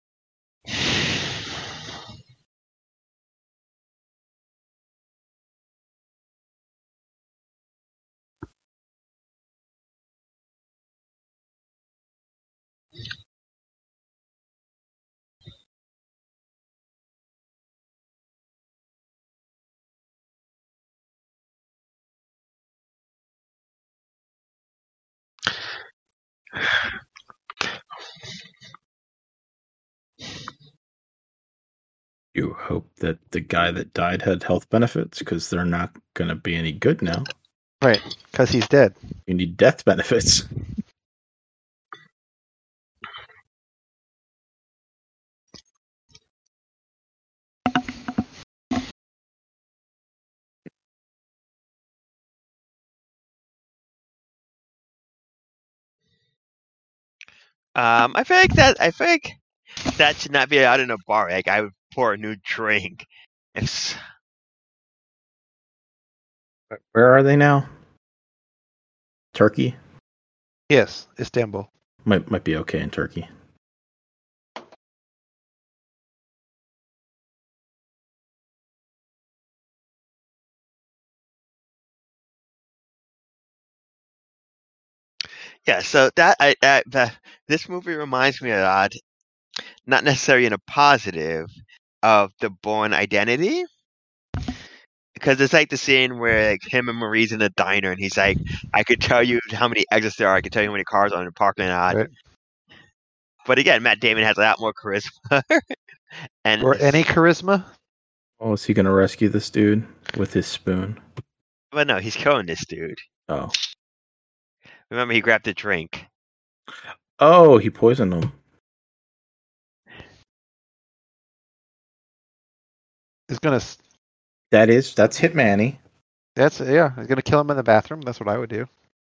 You hope that the guy that died had health benefits, because they're not going to be any good now. Right, because he's dead. You need death benefits. I feel like that should not be out in a bar. Like I would pour a new drink. If Where are they now? Turkey? Yes, Istanbul. Might be okay in Turkey. yeah, so this movie reminds me a lot, not necessarily in a positive, of The Bourne Identity. Because it's like the scene where like him and Marie's in the diner, and he's like, "I could tell you how many exits there are. I could tell you how many cars are in the parking lot." Right. But again, Matt Damon has a lot more charisma, and Or any charisma? Oh, is he going to rescue this dude with his spoon? but no, he's killing this dude. Oh. Remember, he grabbed a drink. Oh, he poisoned him. He's gonna. That's Hitman-y. He's gonna kill him in the bathroom. That's what I would do.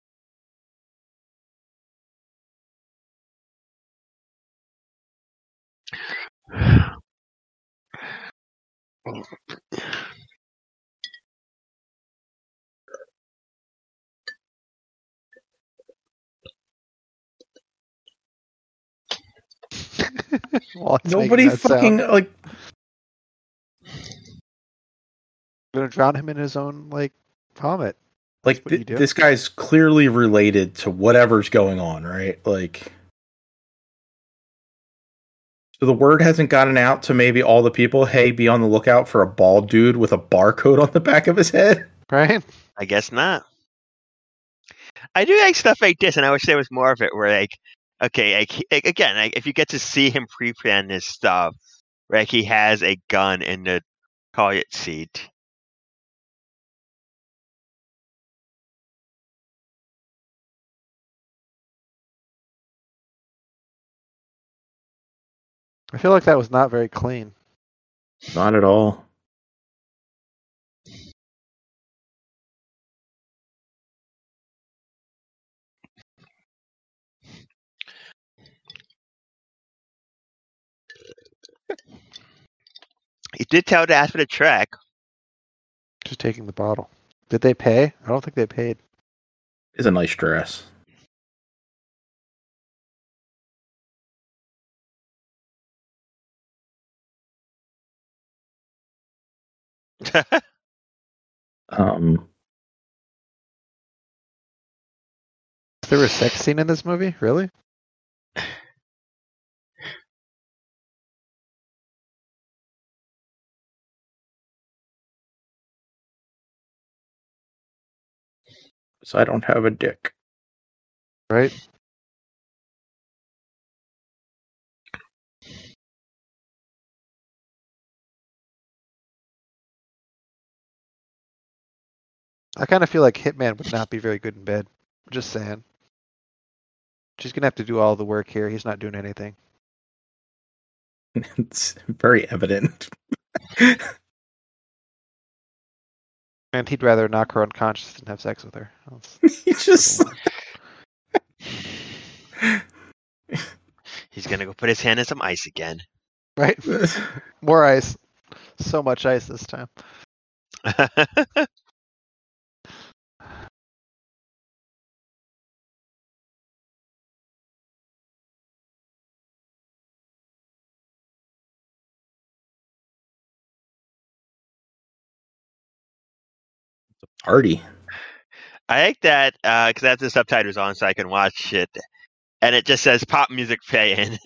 While it's making Nobody that fucking sound. like. Gonna drown him in his own like vomit. Like That's what you do. this guy's clearly related to whatever's going on, right? Like, so the word hasn't gotten out to maybe all the people. Hey, be on the lookout for a bald dude with a barcode on the back of his head. Right? I guess not. I do like stuff like this, and I wish there was more of it. Where like, okay, again, if you get to see him pre-plan this stuff, like he has a gun in the toilet seat. I feel like that was not very clean. Not at all. He did tell to ask for the track. Just taking the bottle. Did they pay? I don't think they paid. It's a nice dress. Is there a sex scene in this movie? Really? So I don't have a dick. Right? I kind of feel like Hitman would not be very good in bed. Just saying. She's gonna have to do all the work here. He's not doing anything. It's very evident. And he'd rather knock her unconscious than have sex with her. That's He just He's gonna go put his hand in some ice again. right. More ice. So much ice this time. party. I like that because I have the subtitles on so I can watch it, and it just says pop music playing.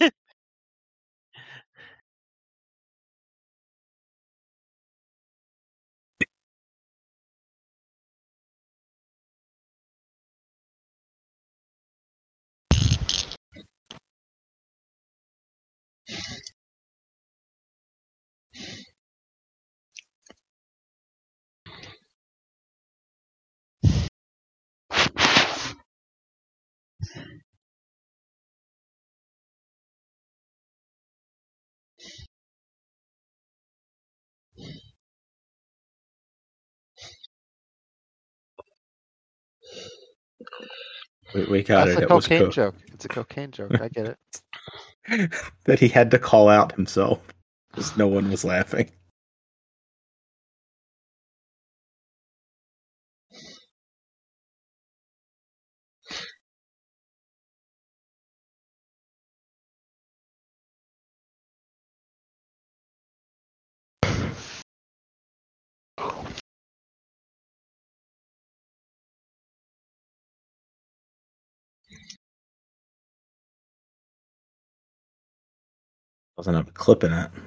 We got That's it. a It was cocaine joke. It's a cocaine joke. I get it. that he had to call out himself because no one was laughing. Doesn't have a clip in it.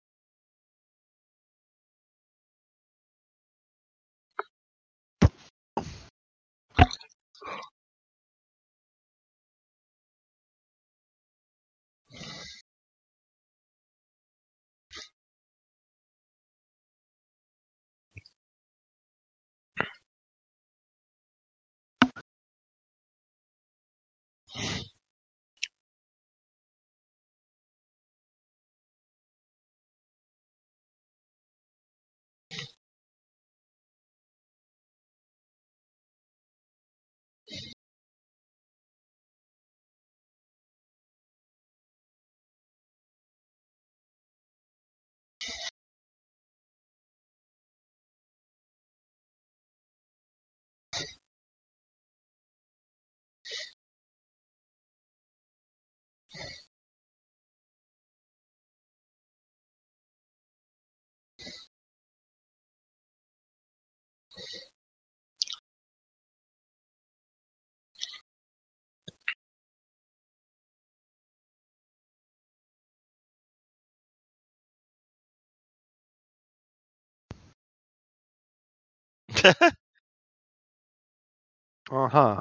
Uh-huh.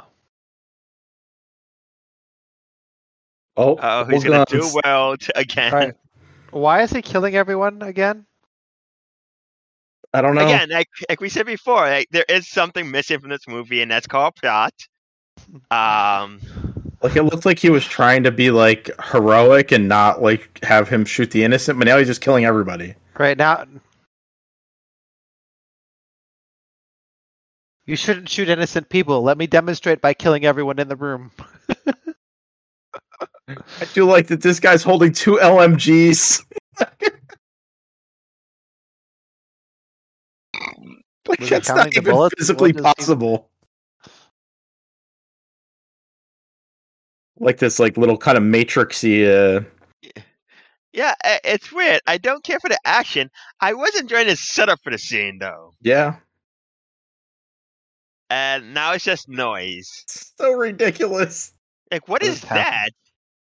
Oh, He's gonna do well again. Right. Why is he killing everyone again? I don't know. Again, like we said before, like, there is something missing from this movie, and that's called plot. Like it looked like he was trying to be like heroic and not like have him shoot the innocent, but now he's just killing everybody. Right now, you shouldn't shoot innocent people. Let me demonstrate by killing everyone in the room. I do like that this guy's holding 2 LMGs. Like Was he that's counting not the even bullets? physically What does he- possible. Like this, like little kind of matrixy. Yeah, it's weird. I don't care for the action. I was enjoying the setup for the scene, though. Yeah, And now it's just noise. so ridiculous. Like, what What is just happened? that?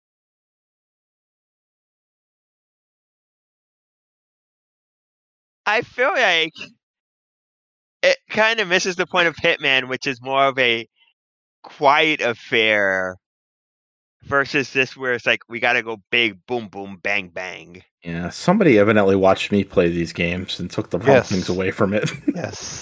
I feel like it kind of misses the point of Hitman, which is more of a quiet affair versus this where it's like we gotta go big, boom, boom, bang, bang. Yeah, somebody evidently watched me play these games and took the wrong Yes. things away from it. Yes.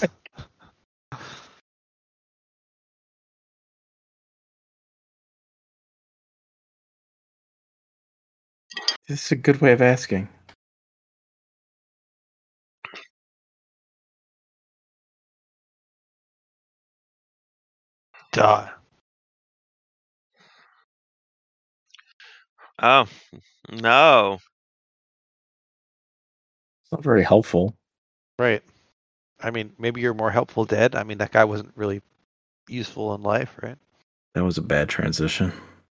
This is a good way of asking. Die. Oh, no. It's not very helpful. Right. I mean, maybe you're more helpful dead. I mean, that guy wasn't really useful in life, right? That was a bad transition.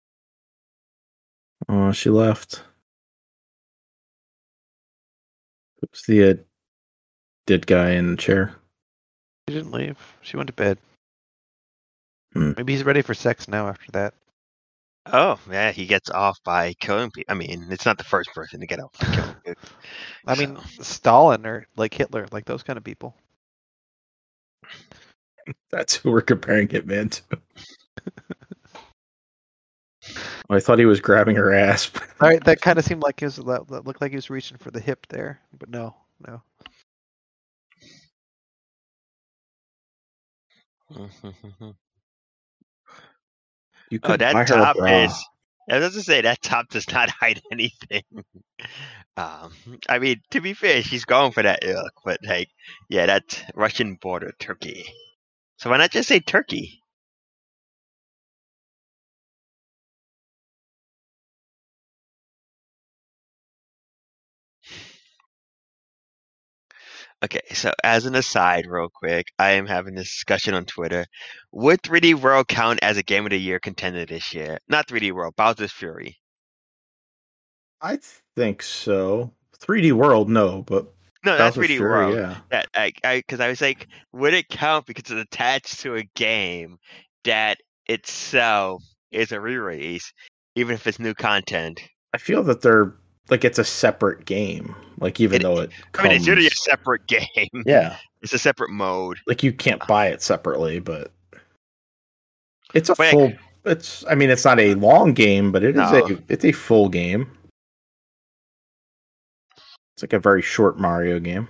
Oh, she left. Who's the dead guy in the chair? She didn't leave. She went to bed. Hmm. Maybe he's ready for sex now after that. Oh, yeah, he gets off by killing people. I mean, it's not the first person to get off by killing people. I mean, Stalin or like Hitler, like those kind of people. That's who we're comparing Hitman to. I thought he was grabbing her ass. All right, that kind of seemed like that looked like he was reaching for the hip there, but no. You Oh, could buy that her a top bra. is. I was to say that top does not hide anything. I mean, to be fair, she's going for that look, but like, yeah, that's Russian border Turkey. So why not just say Turkey? Okay, so as an aside, real quick, I am having this discussion on Twitter. Would 3D World count as a Game of the Year contender this year? Not 3D World, Bowser's Fury. I think so. 3D World, no, but No, not Bowser's 3D Fury, World. yeah. That because I was like, would it count because it's attached to a game that itself is a re-release, even if it's new content? I feel that they're like it's a separate game. Like even though it I mean, it's really a comes- separate game. yeah, It's a separate mode. like you can't buy it separately, but it's a But, full. It's. I mean, it's not a long game, but it is No. It's a full game. It's like a very short Mario game.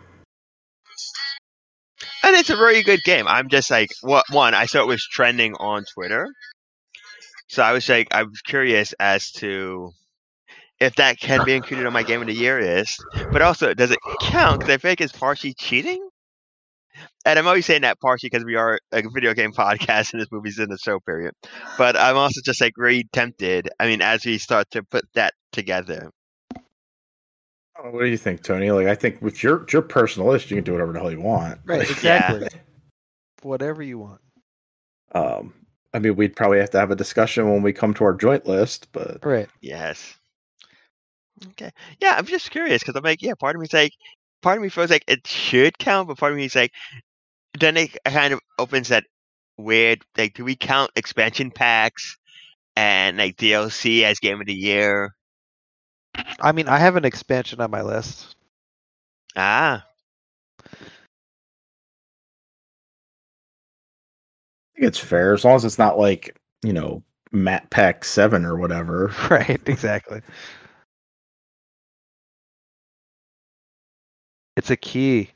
And it's a very good game. I'm just like, one, I saw it was trending on Twitter. So I was curious as to if that can be included on my Game of the Year list. But also, does it count? Because I feel like it's partially cheating. And I'm always saying that partially because we are a video game podcast and this movie's in the show period. But I'm also just like really tempted. I mean, as we start to put that together. What do you think, Tony? Like, I think with your personal list, you can do whatever the hell you want. Right, Like, exactly. Whatever you want. I mean, we'd probably have to have a discussion when we come to our joint list, but Right. Yes. Okay. Yeah, I'm just curious because I'm like, yeah, part of me feels like it should count, but part of me is like, then it kind of opens that weird, like, do we count expansion packs and like DLC as Game of the Year? I mean, I have an expansion on my list. Ah, I think it's fair as long as it's not like, Matt Pack 7 or whatever. Right, exactly. It's a key.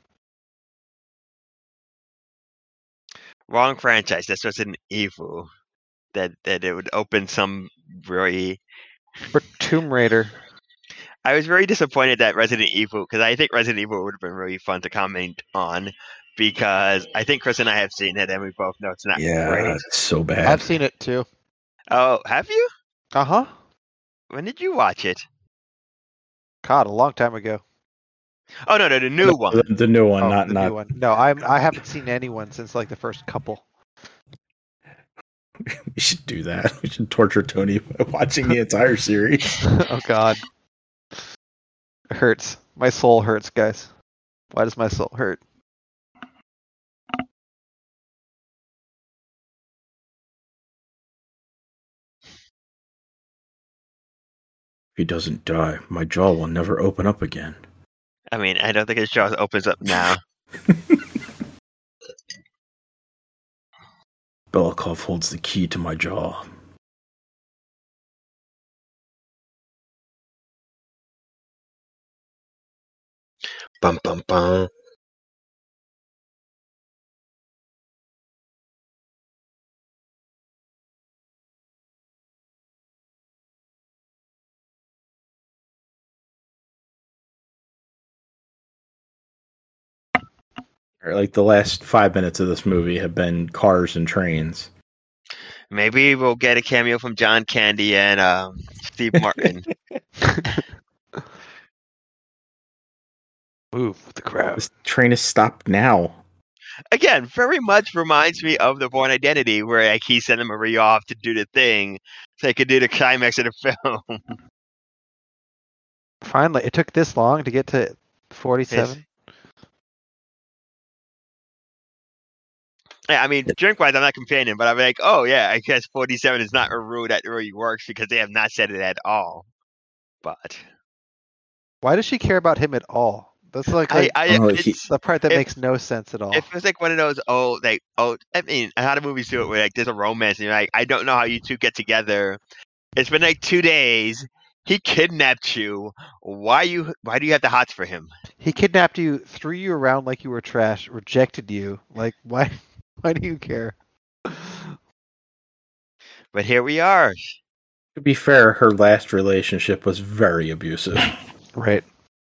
wrong franchise. That's what's an evil. That it would open some really. For Tomb Raider. I was very disappointed that Resident Evil, because I think Resident Evil would have been really fun to comment on, because I think Chris and I have seen it and we both know it's not great. It's so bad. I've seen it too. Oh, have you? Uh-huh. When did you watch it? God, a long time ago. Oh no, the new one. The new one, Oh, not the new one. No, I haven't seen anyone since like the first couple. We should do that. We should torture Tony by watching the entire series. Oh God. It hurts. My soul hurts, guys. Why does my soul hurt? If he doesn't die, my jaw will never open up again. I mean, I don't think his jaw opens up now. Belikov holds the key to my jaw. Bum bum bum. Like the last 5 minutes of this movie have been cars and trains. Maybe we'll get a cameo from John Candy and Steve Martin. Move with the crowd. This train is stopped now. Again, very much reminds me of the Bourne Identity, where like he sent Maria off to do the thing, so they could do the climax of the film. Finally, it took this long to get to 47. Yeah, I mean, drink-wise, I'm not complaining, but I'm like, oh yeah, I guess 47 is not a rule that really works because they have not said it at all. But Why does she care about him at all? That's like it's the part that if- makes no sense at all. it feels like one of those I mean, how do movies do it where like there's a romance and you're like, I don't know how you two get together. It's been like 2 days. He kidnapped you. Why do you have the hots for him? He kidnapped you, threw you around like you were trash, rejected you. Like, why? Why do you care? But here we are. To be fair, her last relationship was very abusive. Right.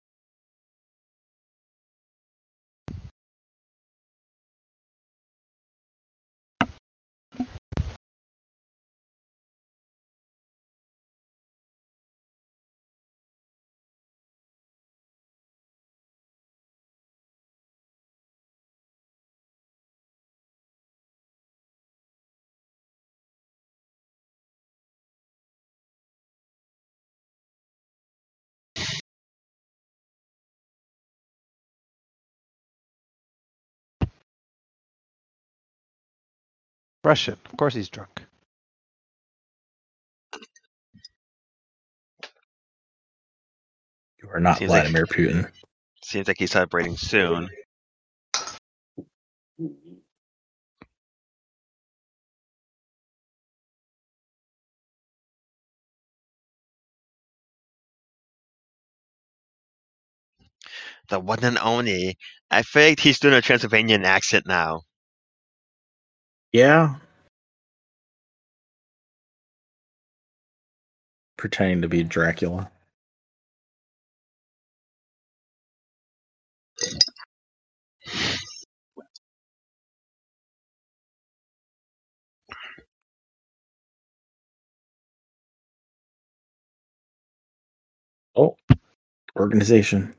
Russian. Of course he's drunk. You are not Vladimir Putin. Seems like he's celebrating soon. The one and only. I feel like he's doing a Transylvanian accent now. Yeah. Pretending to be Dracula. Oh, organization.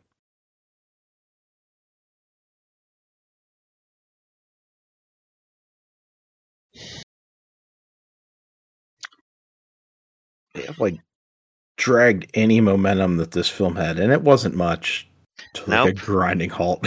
They have like dragged any momentum that this film had, and it wasn't much, to like a grinding halt.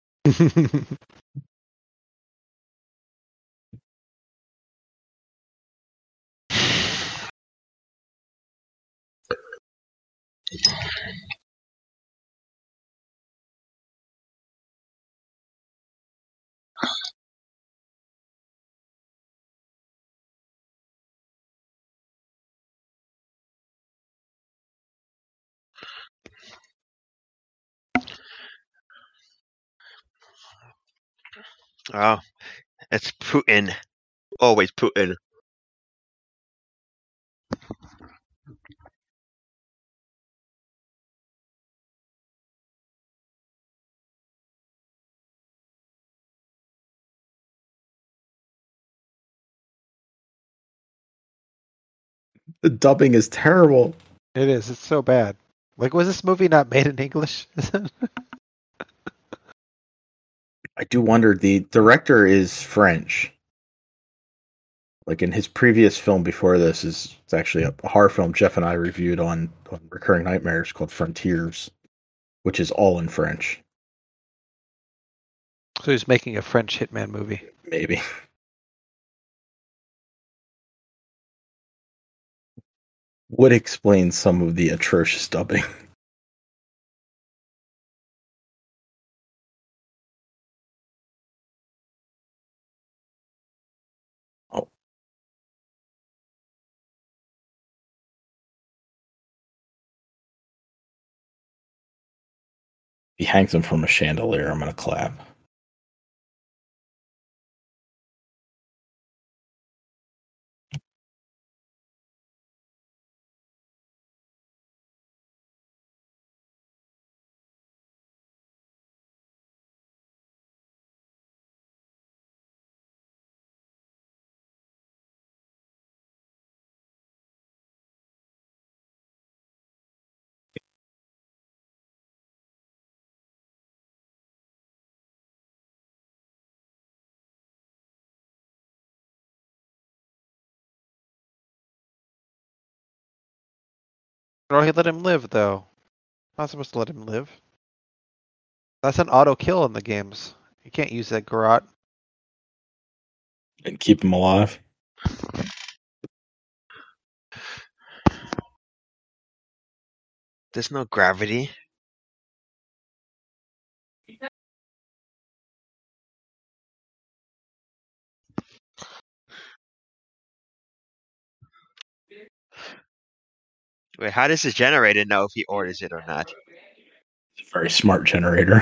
Oh, it's Putin. Always Putin. The dubbing is terrible. It is. It's so bad. Like, was this movie not made in English? I do wonder, the director is French. Like in his previous film before this it's actually a horror film Jeff and I reviewed on Recurring Nightmares called Frontiers, which is all in French. So he's making a French hitman movie. Maybe. Would explain some of the atrocious dubbing. Oh. He hangs him from a chandelier. I'm going to clap. Or he let him live, though. Not supposed to let him live. That's an auto kill in the games. You can't use that garrote. And keep him alive. There's no gravity. Wait, how does the generator know if he orders it or not? It's a very smart generator.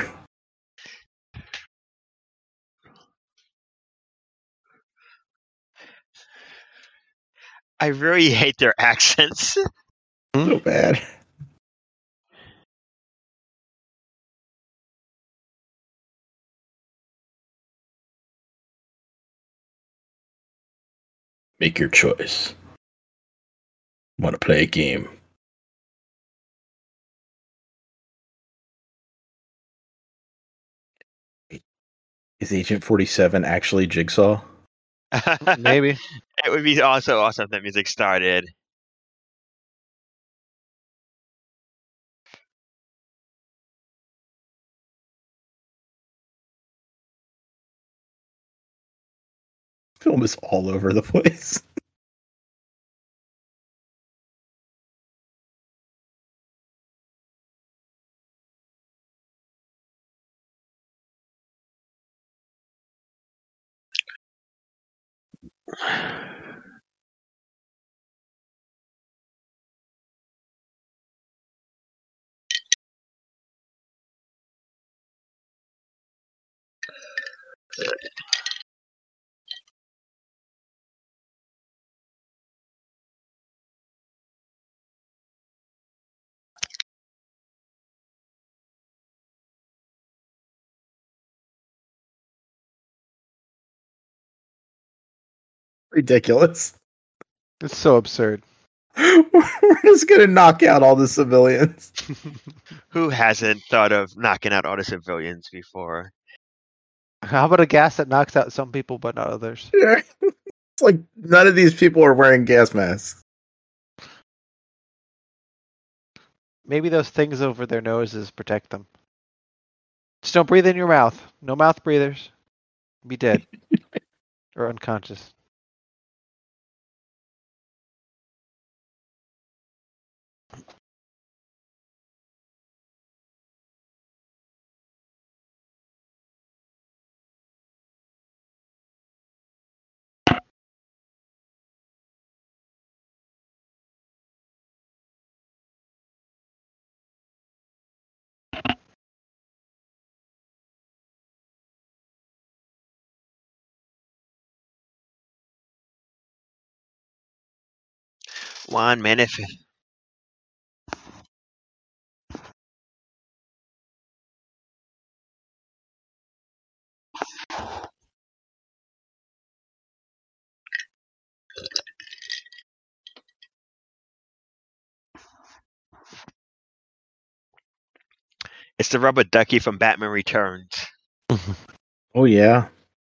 I really hate their accents. So bad. Make your choice. Want to play a game? Is Agent 47 actually Jigsaw? Maybe. It would be also awesome if that music started. Film is all over the place. Ridiculous. It's so absurd. We're just gonna knock out all the civilians. Who hasn't thought of knocking out all the civilians before? How about a gas that knocks out some people but not others? Yeah. It's like none of these people are wearing gas masks. Maybe those things over their noses protect them. Just don't breathe in your mouth. No mouth breathers. Be dead. Or unconscious. One minute. It's the rubber ducky from Batman Returns. Oh yeah.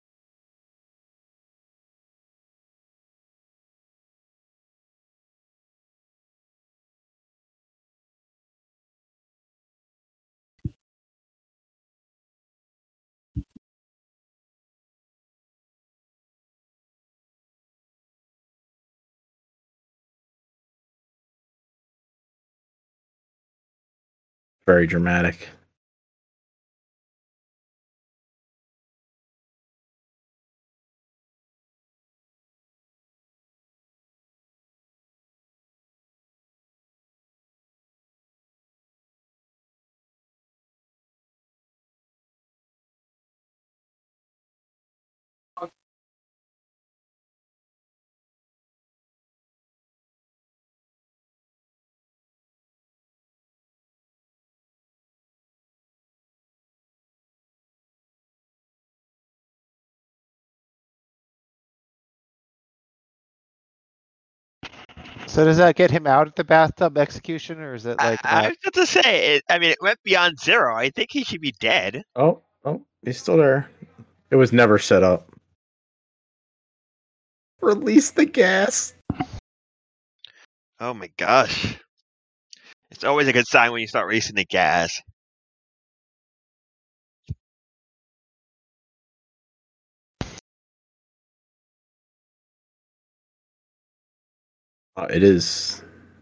Very dramatic. So does that get him out of the bathtub execution, or is it like I was about to say, it went beyond zero. I think he should be dead. Oh, he's still there. It was never set up. Release the gas. Oh my gosh. It's always a good sign when you start racing the gas. It is.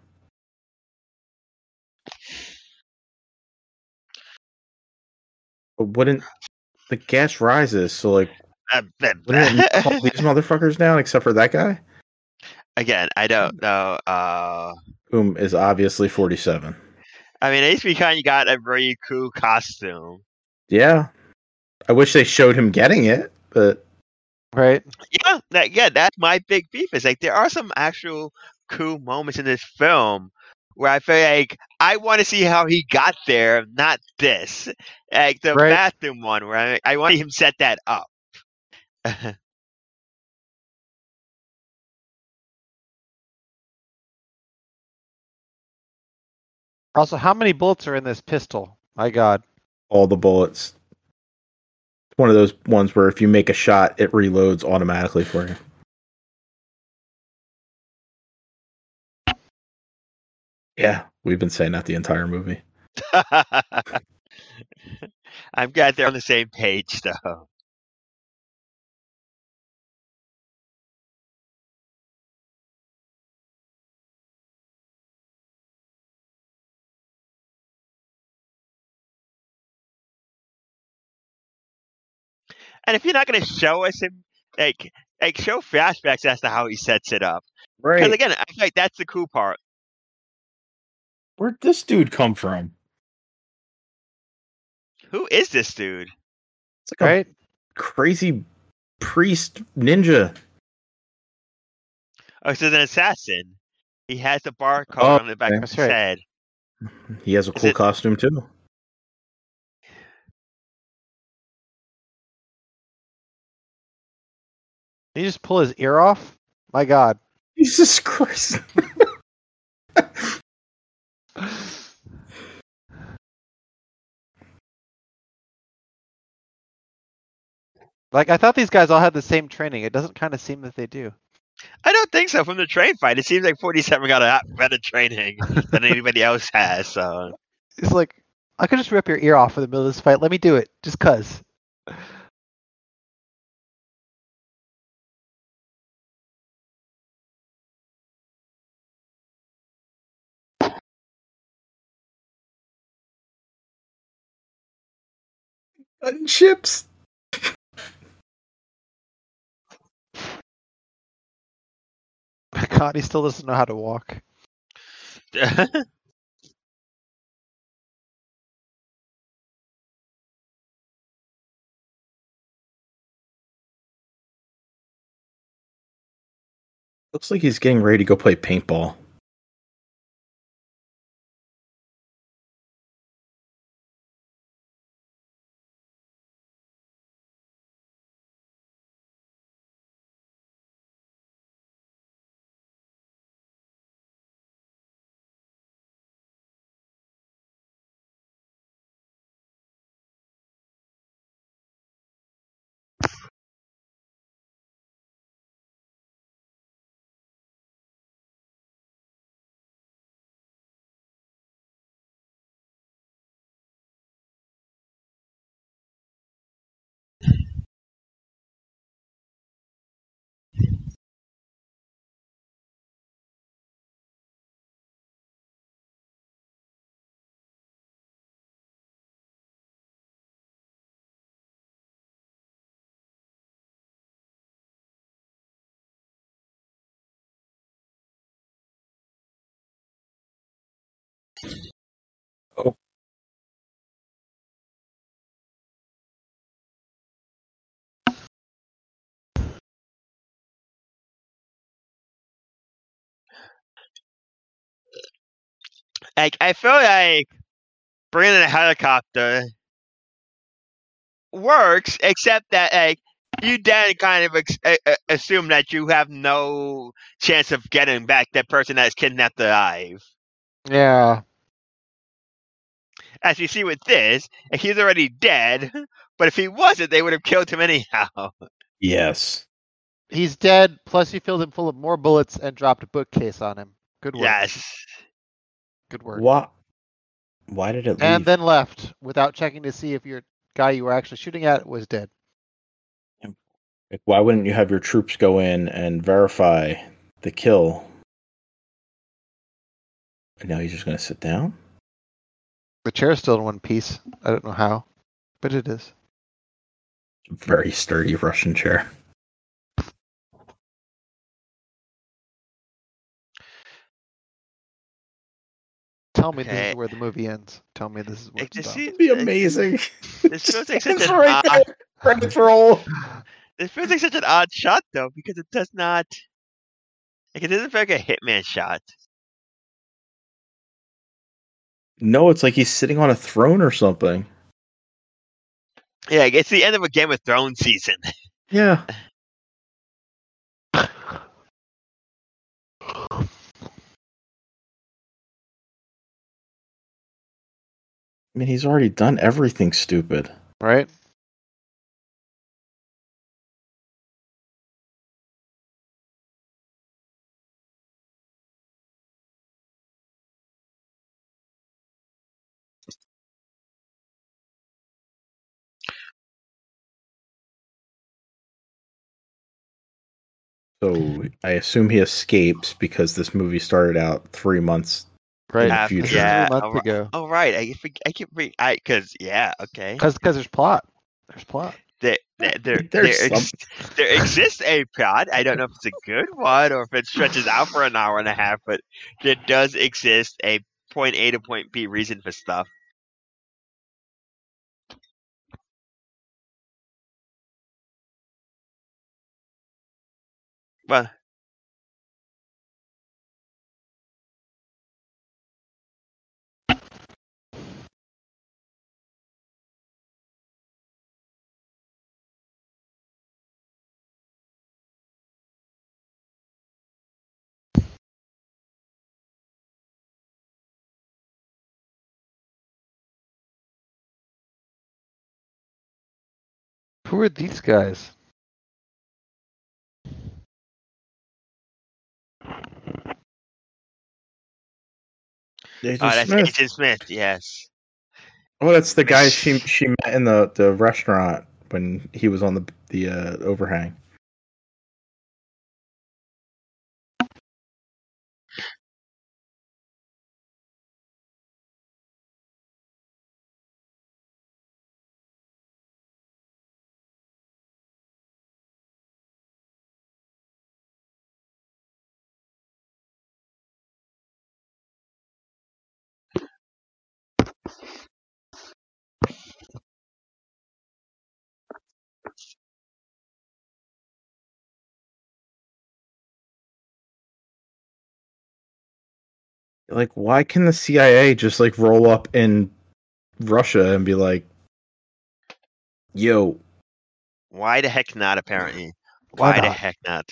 But wouldn't the gas rises? So like, wouldn't it calm these motherfuckers down except for that guy? Again, I don't know. Whom is obviously 47. I mean, HP kind of got a very cool costume. Yeah, I wish they showed him getting it, but Right. Yeah, that's my big beef. Is like there are some actual cool moments in this film where I feel like I want to see how he got there, not this. Like the Right. bathroom one where I want him set that up. Also, how many bullets are in this pistol? My God. all the bullets. It's one of those ones where if you make a shot, it reloads automatically for you. Yeah, we've been saying that the entire movie. I'm glad they're on the same page, though. And if you're not going to show us him, like show flashbacks as to how he sets it up. Because Right. again, I feel like that's the cool part. Where'd this dude come from? Who is this dude? It's like Right. a crazy priest ninja. Oh, so he's an assassin. He has the barcode Oh, on the back of that's his right. head. He has a Is cool it- costume too. Did he just pull his ear off? My God. Jesus Christ. Like, I thought these guys all had the same training. It doesn't kind of seem that they do. I don't think so. From the train fight, it seems like 47 got a lot better training than anybody else has. So It's like, I could just rip your ear off in the middle of this fight. Let me do it, just cuz. Chips. God, he still doesn't know how to walk. Looks like he's getting ready to go play paintball. Oh. like I feel like bringing in a helicopter works, except that like you then kind of assume that you have no chance of getting back that person that's kidnapped alive. Yeah. As you see with this, he's already dead. But if he wasn't, they would have killed him anyhow. Yes. He's dead, plus you filled him full of more bullets and dropped a bookcase on him. Good work. Yes. Good work. Why did it And leave? then left without checking to see if your guy you were actually shooting at was dead. Like, why wouldn't you have your troops go in and verify the kill? And now he's just going to sit down? The chair's still in one piece. I don't know how, but it is. Very sturdy Russian chair. Tell me this Okay. is where the movie ends. Tell me this is where It it just stops. seems It'd be amazing. This feels like such It's an right odd. there. Credits roll. This feels like such an odd shot though, because it does not. Like it doesn't feel like a Hitman shot. No, it's like he's sitting on a throne or something. Yeah, it's the end of a Game of Thrones season. Yeah. I mean, he's already done everything stupid. Right? So I assume he escapes because this movie started out 3 months Right. in the After- future. yeah. 3 months ago. Oh right, I keep because yeah, okay. Because there's plot. There's plot. There exists a plot. I don't know if it's a good one or if it stretches out for an hour and a half, but there does exist a point A to point B reason for stuff. Well, Who are these guys? Agent that's Smith. Agent Smith. Yes. Oh, that's the guy Miss- she met in the restaurant when he was on the overhang. Like, why can the CIA just like roll up in Russia and be like, "Yo, Why the heck not? Apparently, Why why the not? heck not?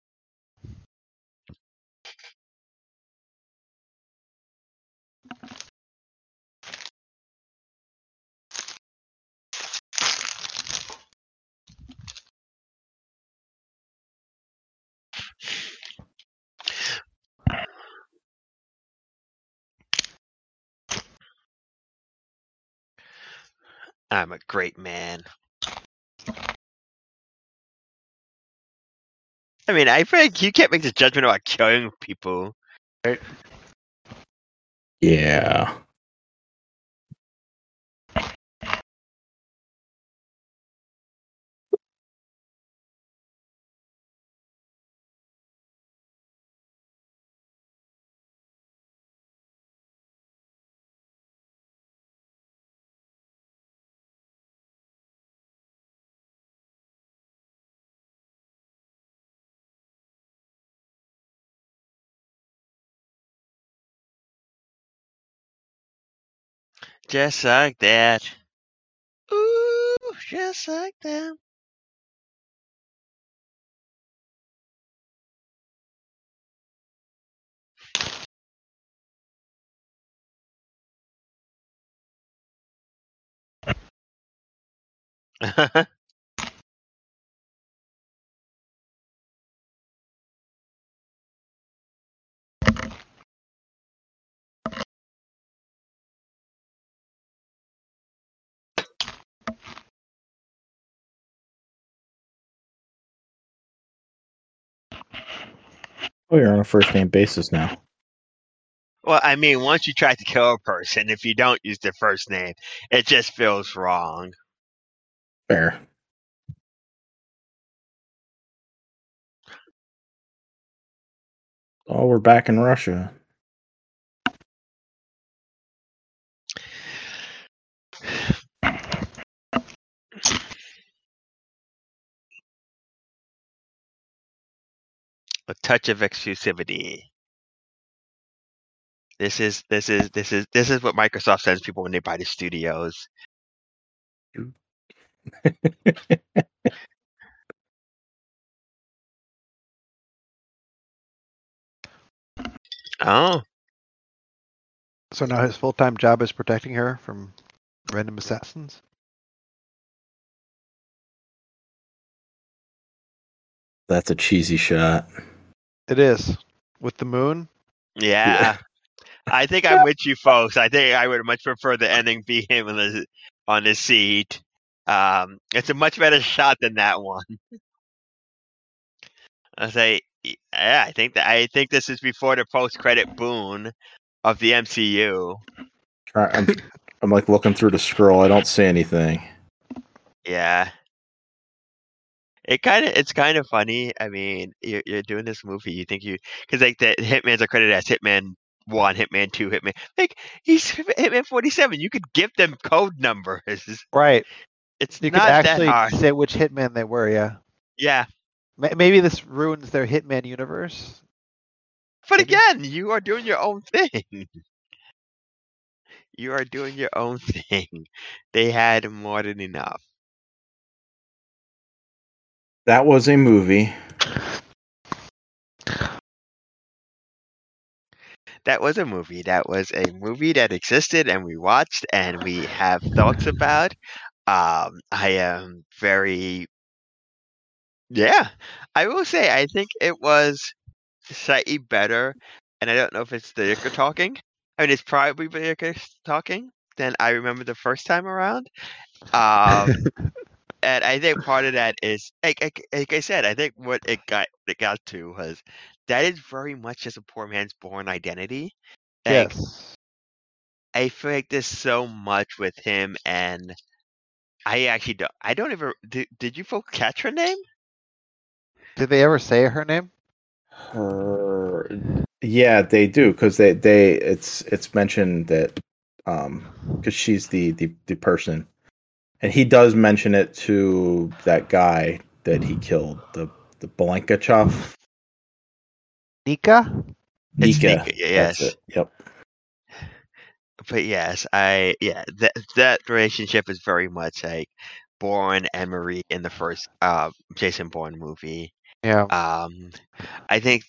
I'm a great man. I mean, I feel like you can't make this judgment about killing people. yeah." Just like that. Ooh, just like that. Oh, you're on a first name basis now. Well, I mean, once you try to kill a person, if you don't use their first name, it just feels wrong. Fair. Oh, we're back in Russia. A touch of exclusivity. This is what Microsoft sends people when they buy the studios. Oh, So now his full-time job is protecting her from random assassins? That's a cheesy shot. It is. With the moon? yeah. I think I'm with you folks. I think I would much prefer the ending be him on the seat. It's a much better shot than that one. I say, yeah, I think this is before the post-credit boon of the MCU. I'm like looking through the scroll. I don't see anything. Yeah. It's kind of funny. I mean, you're doing this movie. You think because like the Hitman's are credited as Hitman 1, Hitman 2, Hitman. Like he's Hitman 47. You could give them code numbers. Right. It's You could not that actually hard. say which Hitman they were, yeah. Yeah. Maybe this ruins their Hitman universe. But Maybe. again, you are doing your own thing. You are doing your own thing. They had more than enough. That was a movie. That was a movie. That was a movie that existed and we watched and we have thoughts about. I am very, yeah. I will say I think it was slightly better, and I don't know if it's the Iker talking. I mean, it's probably the Iker talking than I remember the first time around. And I think part of that is like I said, I think what it got to was that is very much just a poor man's born identity. Like Yes. I feel like there's so much with him, and I actually don't. I don't even. Did you folks catch her name? Did they ever say her name? Yeah, they do because it's mentioned that because she's the person, and he does mention it to that guy that he killed, the Blankachev. Nika? It's Nika. Nika, yes. That's it. Yep. But yes, that relationship is very much like Bourne and Marie in the first Jason Bourne movie. Yeah. I think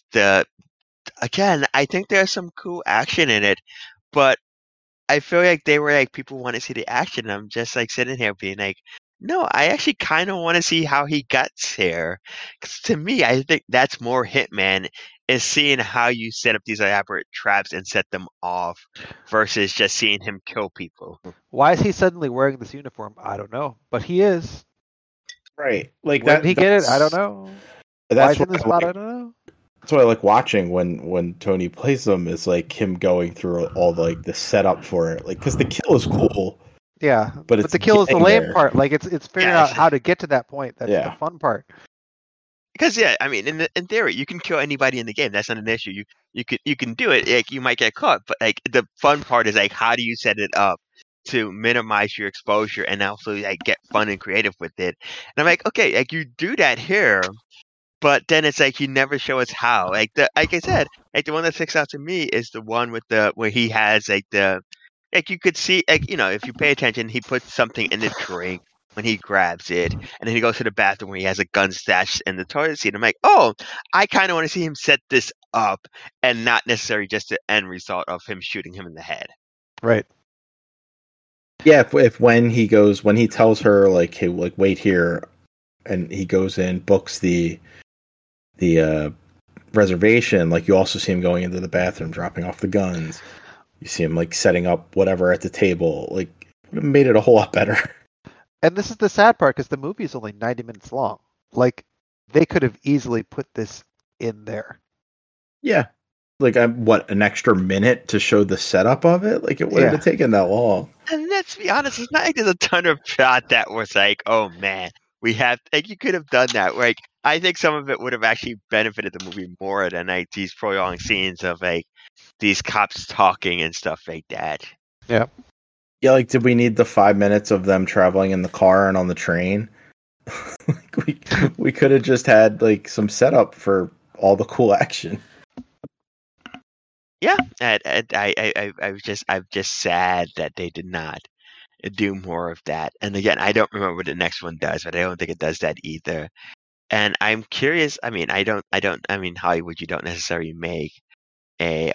I think there's some cool action in it, but I feel like they were like people want to see the action. I'm just like sitting here being like, no, I actually kind of want to see how he gets here. 'Cause to me, I think that's more Hitman is seeing how you set up these elaborate traps and set them off versus just seeing him kill people. Why is he suddenly wearing this uniform? I don't know. But he is. Right. Like Where that. did he get it? I don't know. Why That's is in what this spot? I don't know. That's what I like watching when Tony plays them. Is like him going through all like the setup for it. Like because the kill is cool. Yeah, But it's the kill is the getting lame there. part. Like it's figuring out Yes. how to get to that point. That's Yeah. the fun part. Because yeah, I mean, in theory, you can kill anybody in the game. That's not an issue. You can do it. Like you might get caught, but like the fun part is like how do you set it up to minimize your exposure and also like get fun and creative with it. And I'm like, okay, like you do that here, but then it's like you never show us how. Like I said, like the one that sticks out to me is the one with where he has like you could see like if you pay attention, he puts something in the drink when he grabs it, and then he goes to the bathroom where he has a gun stashed in the toilet seat. I'm like, oh, I kind of want to see him set this up, and not necessarily just the end result of him shooting him in the head. Right. Yeah. If when he tells her like, hey, like wait here, and he goes in, books the reservation. Like you also see him going into the bathroom, dropping off the guns. You see him like setting up whatever at the table. Like would have made it a whole lot better. And this is the sad part because the movie is only 90 minutes long. Like they could have easily put this in there. Yeah. Like an extra minute to show the setup of it? Like it wouldn't Yeah. have taken that long. And let's be honest, it's not like there's a ton of plot that was like, oh man, we have like you could have done that. Like I think some of it would have actually benefited the movie more than like these prolonged scenes of like these cops talking and stuff like that. Yeah. Yeah, like did we need the 5 minutes of them traveling in the car and on the train? Like we could have just had like some setup for all the cool action. Yeah, and I'm just sad that they did not do more of that. And again, I don't remember what the next one does, but I don't think it does that either. And I'm curious. I mean, I mean, Hollywood, you don't necessarily make a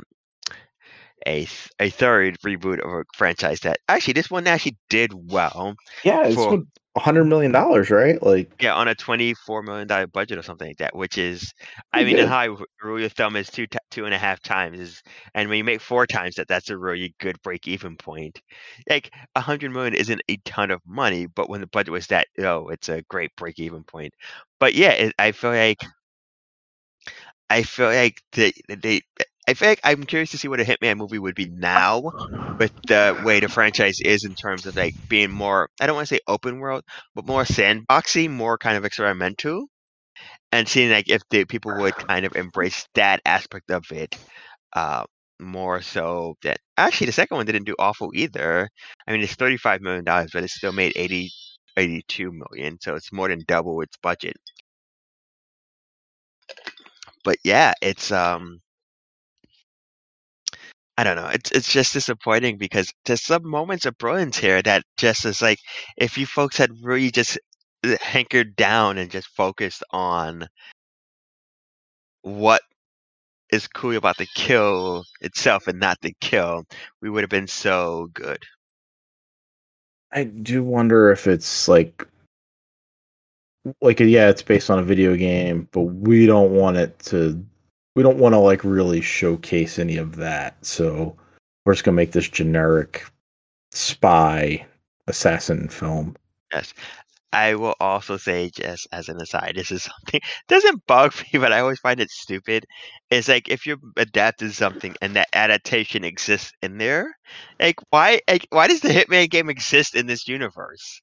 a third reboot of a franchise that actually this one actually did well Yeah, it's for $100 million, right? Like yeah on a $24 million budget or something like that, which is I pretty mean in good. Hollywood rule of thumb is two and a half times is, and when you make four times that, that's a really good break even point. Like 100 million isn't a ton of money, but when the budget was that low, it's a great break even point. But yeah, I feel like I feel like I'm curious to see what a Hitman movie would be now with the way the franchise is in terms of like being more, I don't want to say open world, but more sandboxy, more kind of experimental, and seeing like if the people would kind of embrace that aspect of it more so that actually the second one didn't do awful either. I mean, it's $35 million, but it still made 82 million, so it's more than double its budget. But yeah, it's I don't know. It's just disappointing because there's some moments of brilliance here that just is like if you folks had really just hankered down and just focused on what is cool about the kill itself and not the kill, we would have been so good. I do wonder if it's like yeah, it's based on a video game, but we don't want to like really showcase any of that. So we're just gonna make this generic spy assassin film. Yes. I will also say, just as an aside, this is something doesn't bug me, but I always find it stupid. It's like if you're adapting something and that adaptation exists in there, like why does the Hitman game exist in this universe?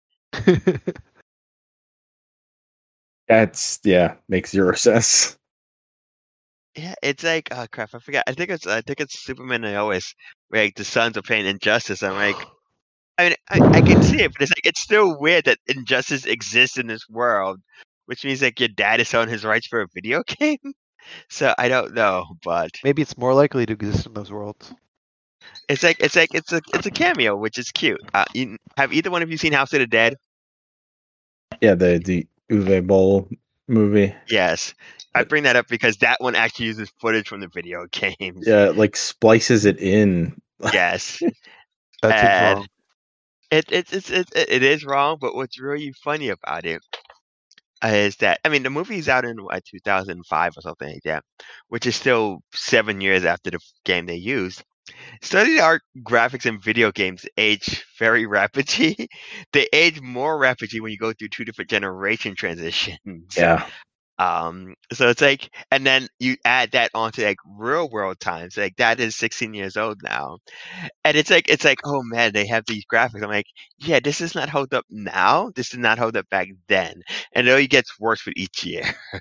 That's makes zero sense. Yeah, it's like oh crap, I forgot. I think it's Superman and Lois, where like the sons are playing Injustice. I'm like, I mean, I can see it, but it's like it's still weird that Injustice exists in this world, which means like your dad is selling his rights for a video game. So I don't know, but Maybe it's more likely to exist in those worlds. it's a cameo, which is cute. Have either one of you seen House of the Dead? Yeah, the Uwe Boll movie. Yes, I bring that up because that one actually uses footage from the video games. Yeah, like splices it in. Yes, That seems and wrong. it is wrong, but what's really funny about it is that I mean the movie's out in 2005 or something like that, which is still 7 years after the game they used. Study art graphics in video games age very rapidly. They age more rapidly when you go through two different generation transitions. Yeah. So it's like, and then you add that onto like real world times. Like that is 16 years old now, and it's like, oh man, they have these graphics. I'm like, yeah, this is not hold up now. This did not hold up back then, and it only gets worse with each year.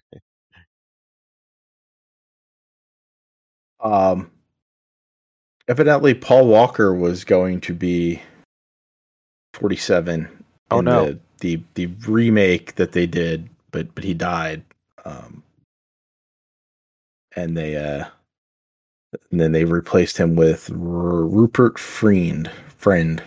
Um Evidently Paul Walker was going to be 47 Oh in no. the remake that they did, but he died. And then they replaced him with Rupert Friend.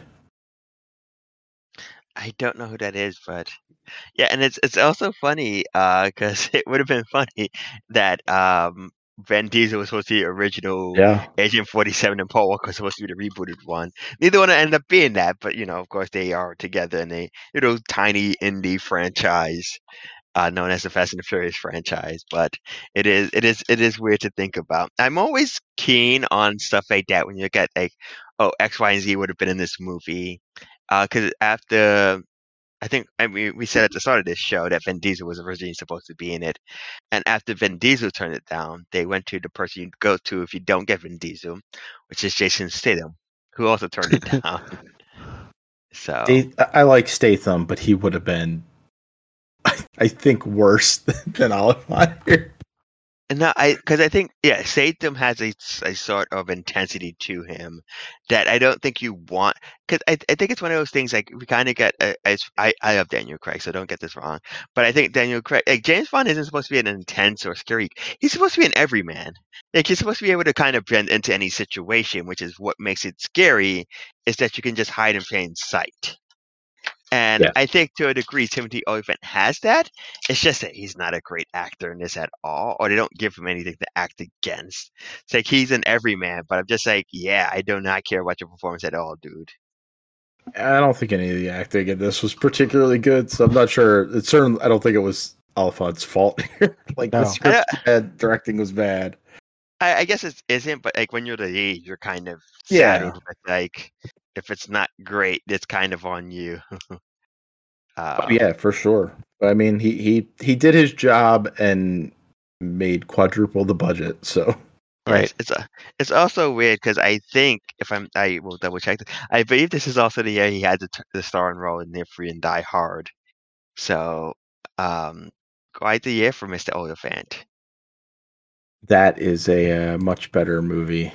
I don't know who that is, but yeah, and it's also funny because it would have been funny that Vin Diesel was supposed to be the original Yeah. Agent 47 and Paul Walker was supposed to be the rebooted one. Neither one ended up being that, but you know, of course, they are together in a tiny indie franchise known as the Fast and the Furious franchise. But it is weird to think about. I'm always keen on stuff like that when you look at like, oh, X, Y, and Z would have been in this movie because after we said at the start of this show that Vin Diesel was originally supposed to be in it, and after Vin Diesel turned it down, they went to the person you go to if you don't get Vin Diesel, which is Jason Statham, who also turned it down. So I like Statham, but he would have been, I think, worse than Oliphant here. no, because I think Statham has a sort of intensity to him that I don't think you want. Because I think it's one of those things like we kind of get. I love Daniel Craig, so don't get this wrong. But I think Daniel Craig, like James Bond, isn't supposed to be an intense or scary. He's supposed to be an everyman. Like he's supposed to be able to kind of blend into any situation, which is what makes it scary. Is that you can just hide in plain sight. And Yeah. I think to a degree, Timothy Olyphant has that. It's just that he's not a great actor in this at all, or they don't give him anything to act against. It's like he's an everyman, but I'm just like, yeah, I do not care about your performance at all, dude. I don't think any of the acting in this was particularly good, so I'm not sure. It's certain. I don't think it was Oliphant's fault here. Like No. the script was bad, directing was bad. I guess it isn't, but like when you're the lead, you're kind of Yeah. saddled with like, if it's not great, it's kind of on you. Oh, yeah, for sure. But I mean, he did his job and made quadruple the budget. So Right. It's also weird because I think I will double check this. I believe this is also the year he had the starring role in Live Free and Die Hard. So, quite the year for Mr. Oliphant. that is a much better movie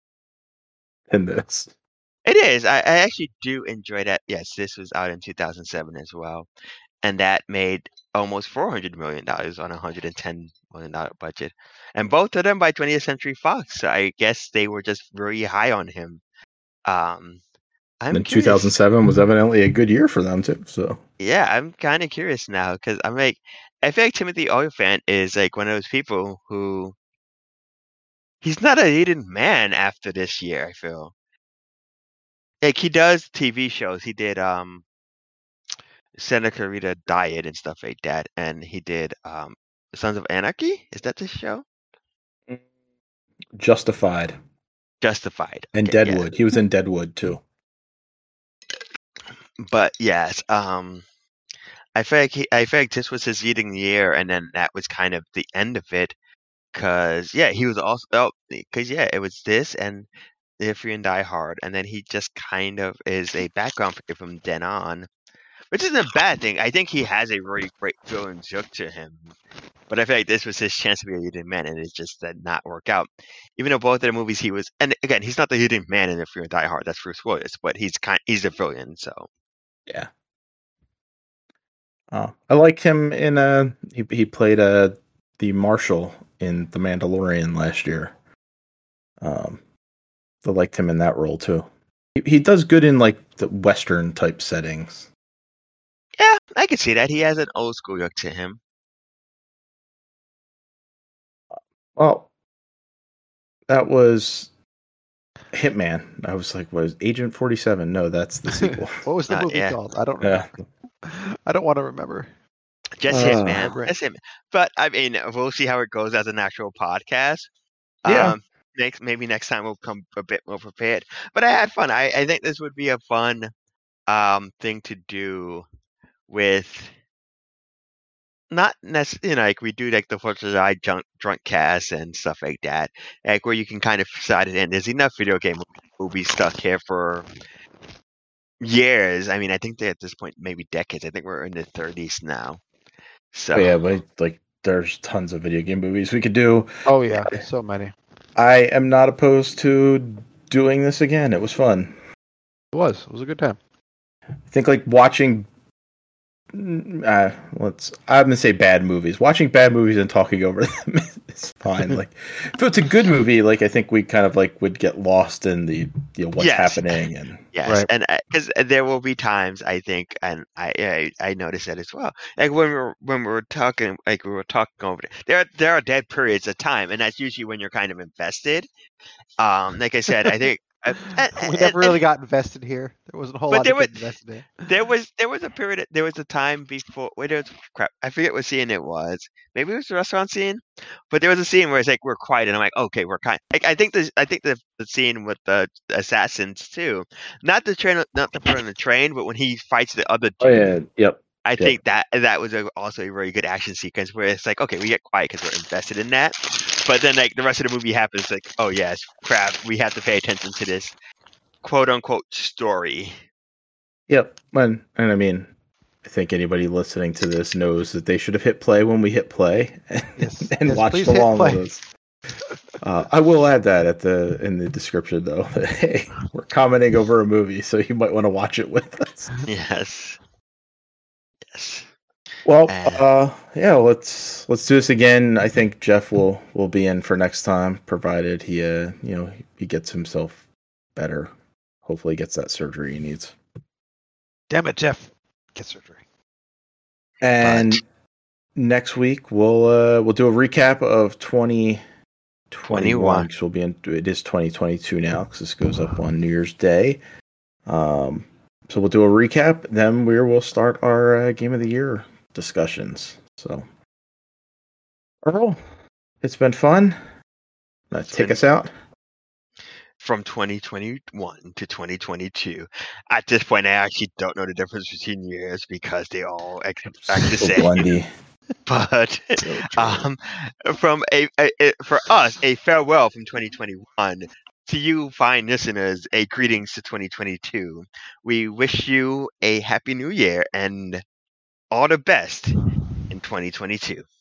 than this. It is. I actually do enjoy that. Yes, this was out in 2007 as well, and that made almost $400 million on a $110 million budget, and both of them by 20th Century Fox. So I guess they were just really high on him. I'm And curious. 2007 was evidently a good year for them too. So Yeah, I'm kind of curious now because I'm like, I feel like Timothy Olyphant is like one of those people who he's not a hidden man after this year. I feel like he does TV shows. He did Santa Clarita Diet and stuff like that, and he did Sons of Anarchy. Is that the show? Justified Justified and okay, yeah. Deadwood. He was in Deadwood too. But yes, I feel like this was his leading year, and then that was kind of the end of it. Cause he was also it was this and Live Free and Die Hard, and then he just kind of is a background figure from then on, which isn't a bad thing. I think he has a really great villain look to him, but I feel like this was his chance to be a leading man, and it just did not work out. Even though both of the movies he was, and again, he's not the leading man in Live Free and Die Hard. That's Bruce Willis, but he's a villain. So Yeah. I like him in he played the Marshal in The Mandalorian last year. I liked him in that role too. He does good in like the Western type settings. yeah, I can see that he has an old school look to him. Well, that was Hitman. I was like, what is Agent 47? No, that's the sequel. What was the movie yeah. called? I don't Yeah. remember. I don't want to remember. Just him, Uh, man. Just him. But I mean, we'll see how it goes as an actual podcast. Yeah. Maybe next time we'll come a bit more prepared. But I had fun. I think this would be a fun thing to do with not necessarily like we do like the 4th of July drunk cast and stuff like that. Like where you can kind of decide it in. There's enough video game movies stuck here for years. I mean, I think they're at this point maybe decades. I think we're in the 30s now. So But yeah, but like there's tons of video game movies we could do. Oh yeah, so many. I am not opposed to doing this again. It was fun. It was a good time. I think like watching I'm gonna say bad movies. Watching bad movies and talking over them is fine. Like if it's a good movie, like I think we kind of like would get lost in the what's Yes. happening and yes, Right. and because there will be times I think, and I noticed that as well. Like when we're talking, like we were talking over it, there are dead periods of time, and that's usually when you're kind of invested. Like I said, I think We never really got invested here. There wasn't a whole But lot there to was- get invested in. There was a period. There was a time before where there was crap. I forget what scene it was. Maybe it was the restaurant scene, but there was a scene where it's like we're quiet, and I'm like, okay, we're kind. Like, I think the scene with the assassins too. Not the train, not the part on the train, but when he fights the other Oh dude. yeah, yep. I think that was also a very good action sequence where it's like, okay, we get quiet because we're invested in that, but then like the rest of the movie happens, like, oh yes, crap, we have to pay attention to this quote unquote story. Yep. And I mean, I think anybody listening to this knows that they should have hit play when we hit play and, Yes, and yes, watched please hit along play. with us. I will add that in the description though. That, hey, we're commenting over a movie, so you might want to watch it with us. Yes. Yes. Well, yeah, let's do this again. I think Jeff will be in for next time, provided he he gets himself better. Hopefully, he gets that surgery he needs. Damn it, Jeff. Get surgery. And next week we'll do a recap of 2021 because we'll be in. It is 2022 now because this goes up on New Year's Day. So we'll do a recap. Then we'll start our Game of the Year discussions. So, Earl, it's been fun. Take us out. From 2021 to 2022. At this point, I actually don't know the difference between years because they all act the same. Blondie. But from for us, a farewell from 2021. To you, fine listeners, a greetings to 2022. We wish you a happy new year and all the best in 2022.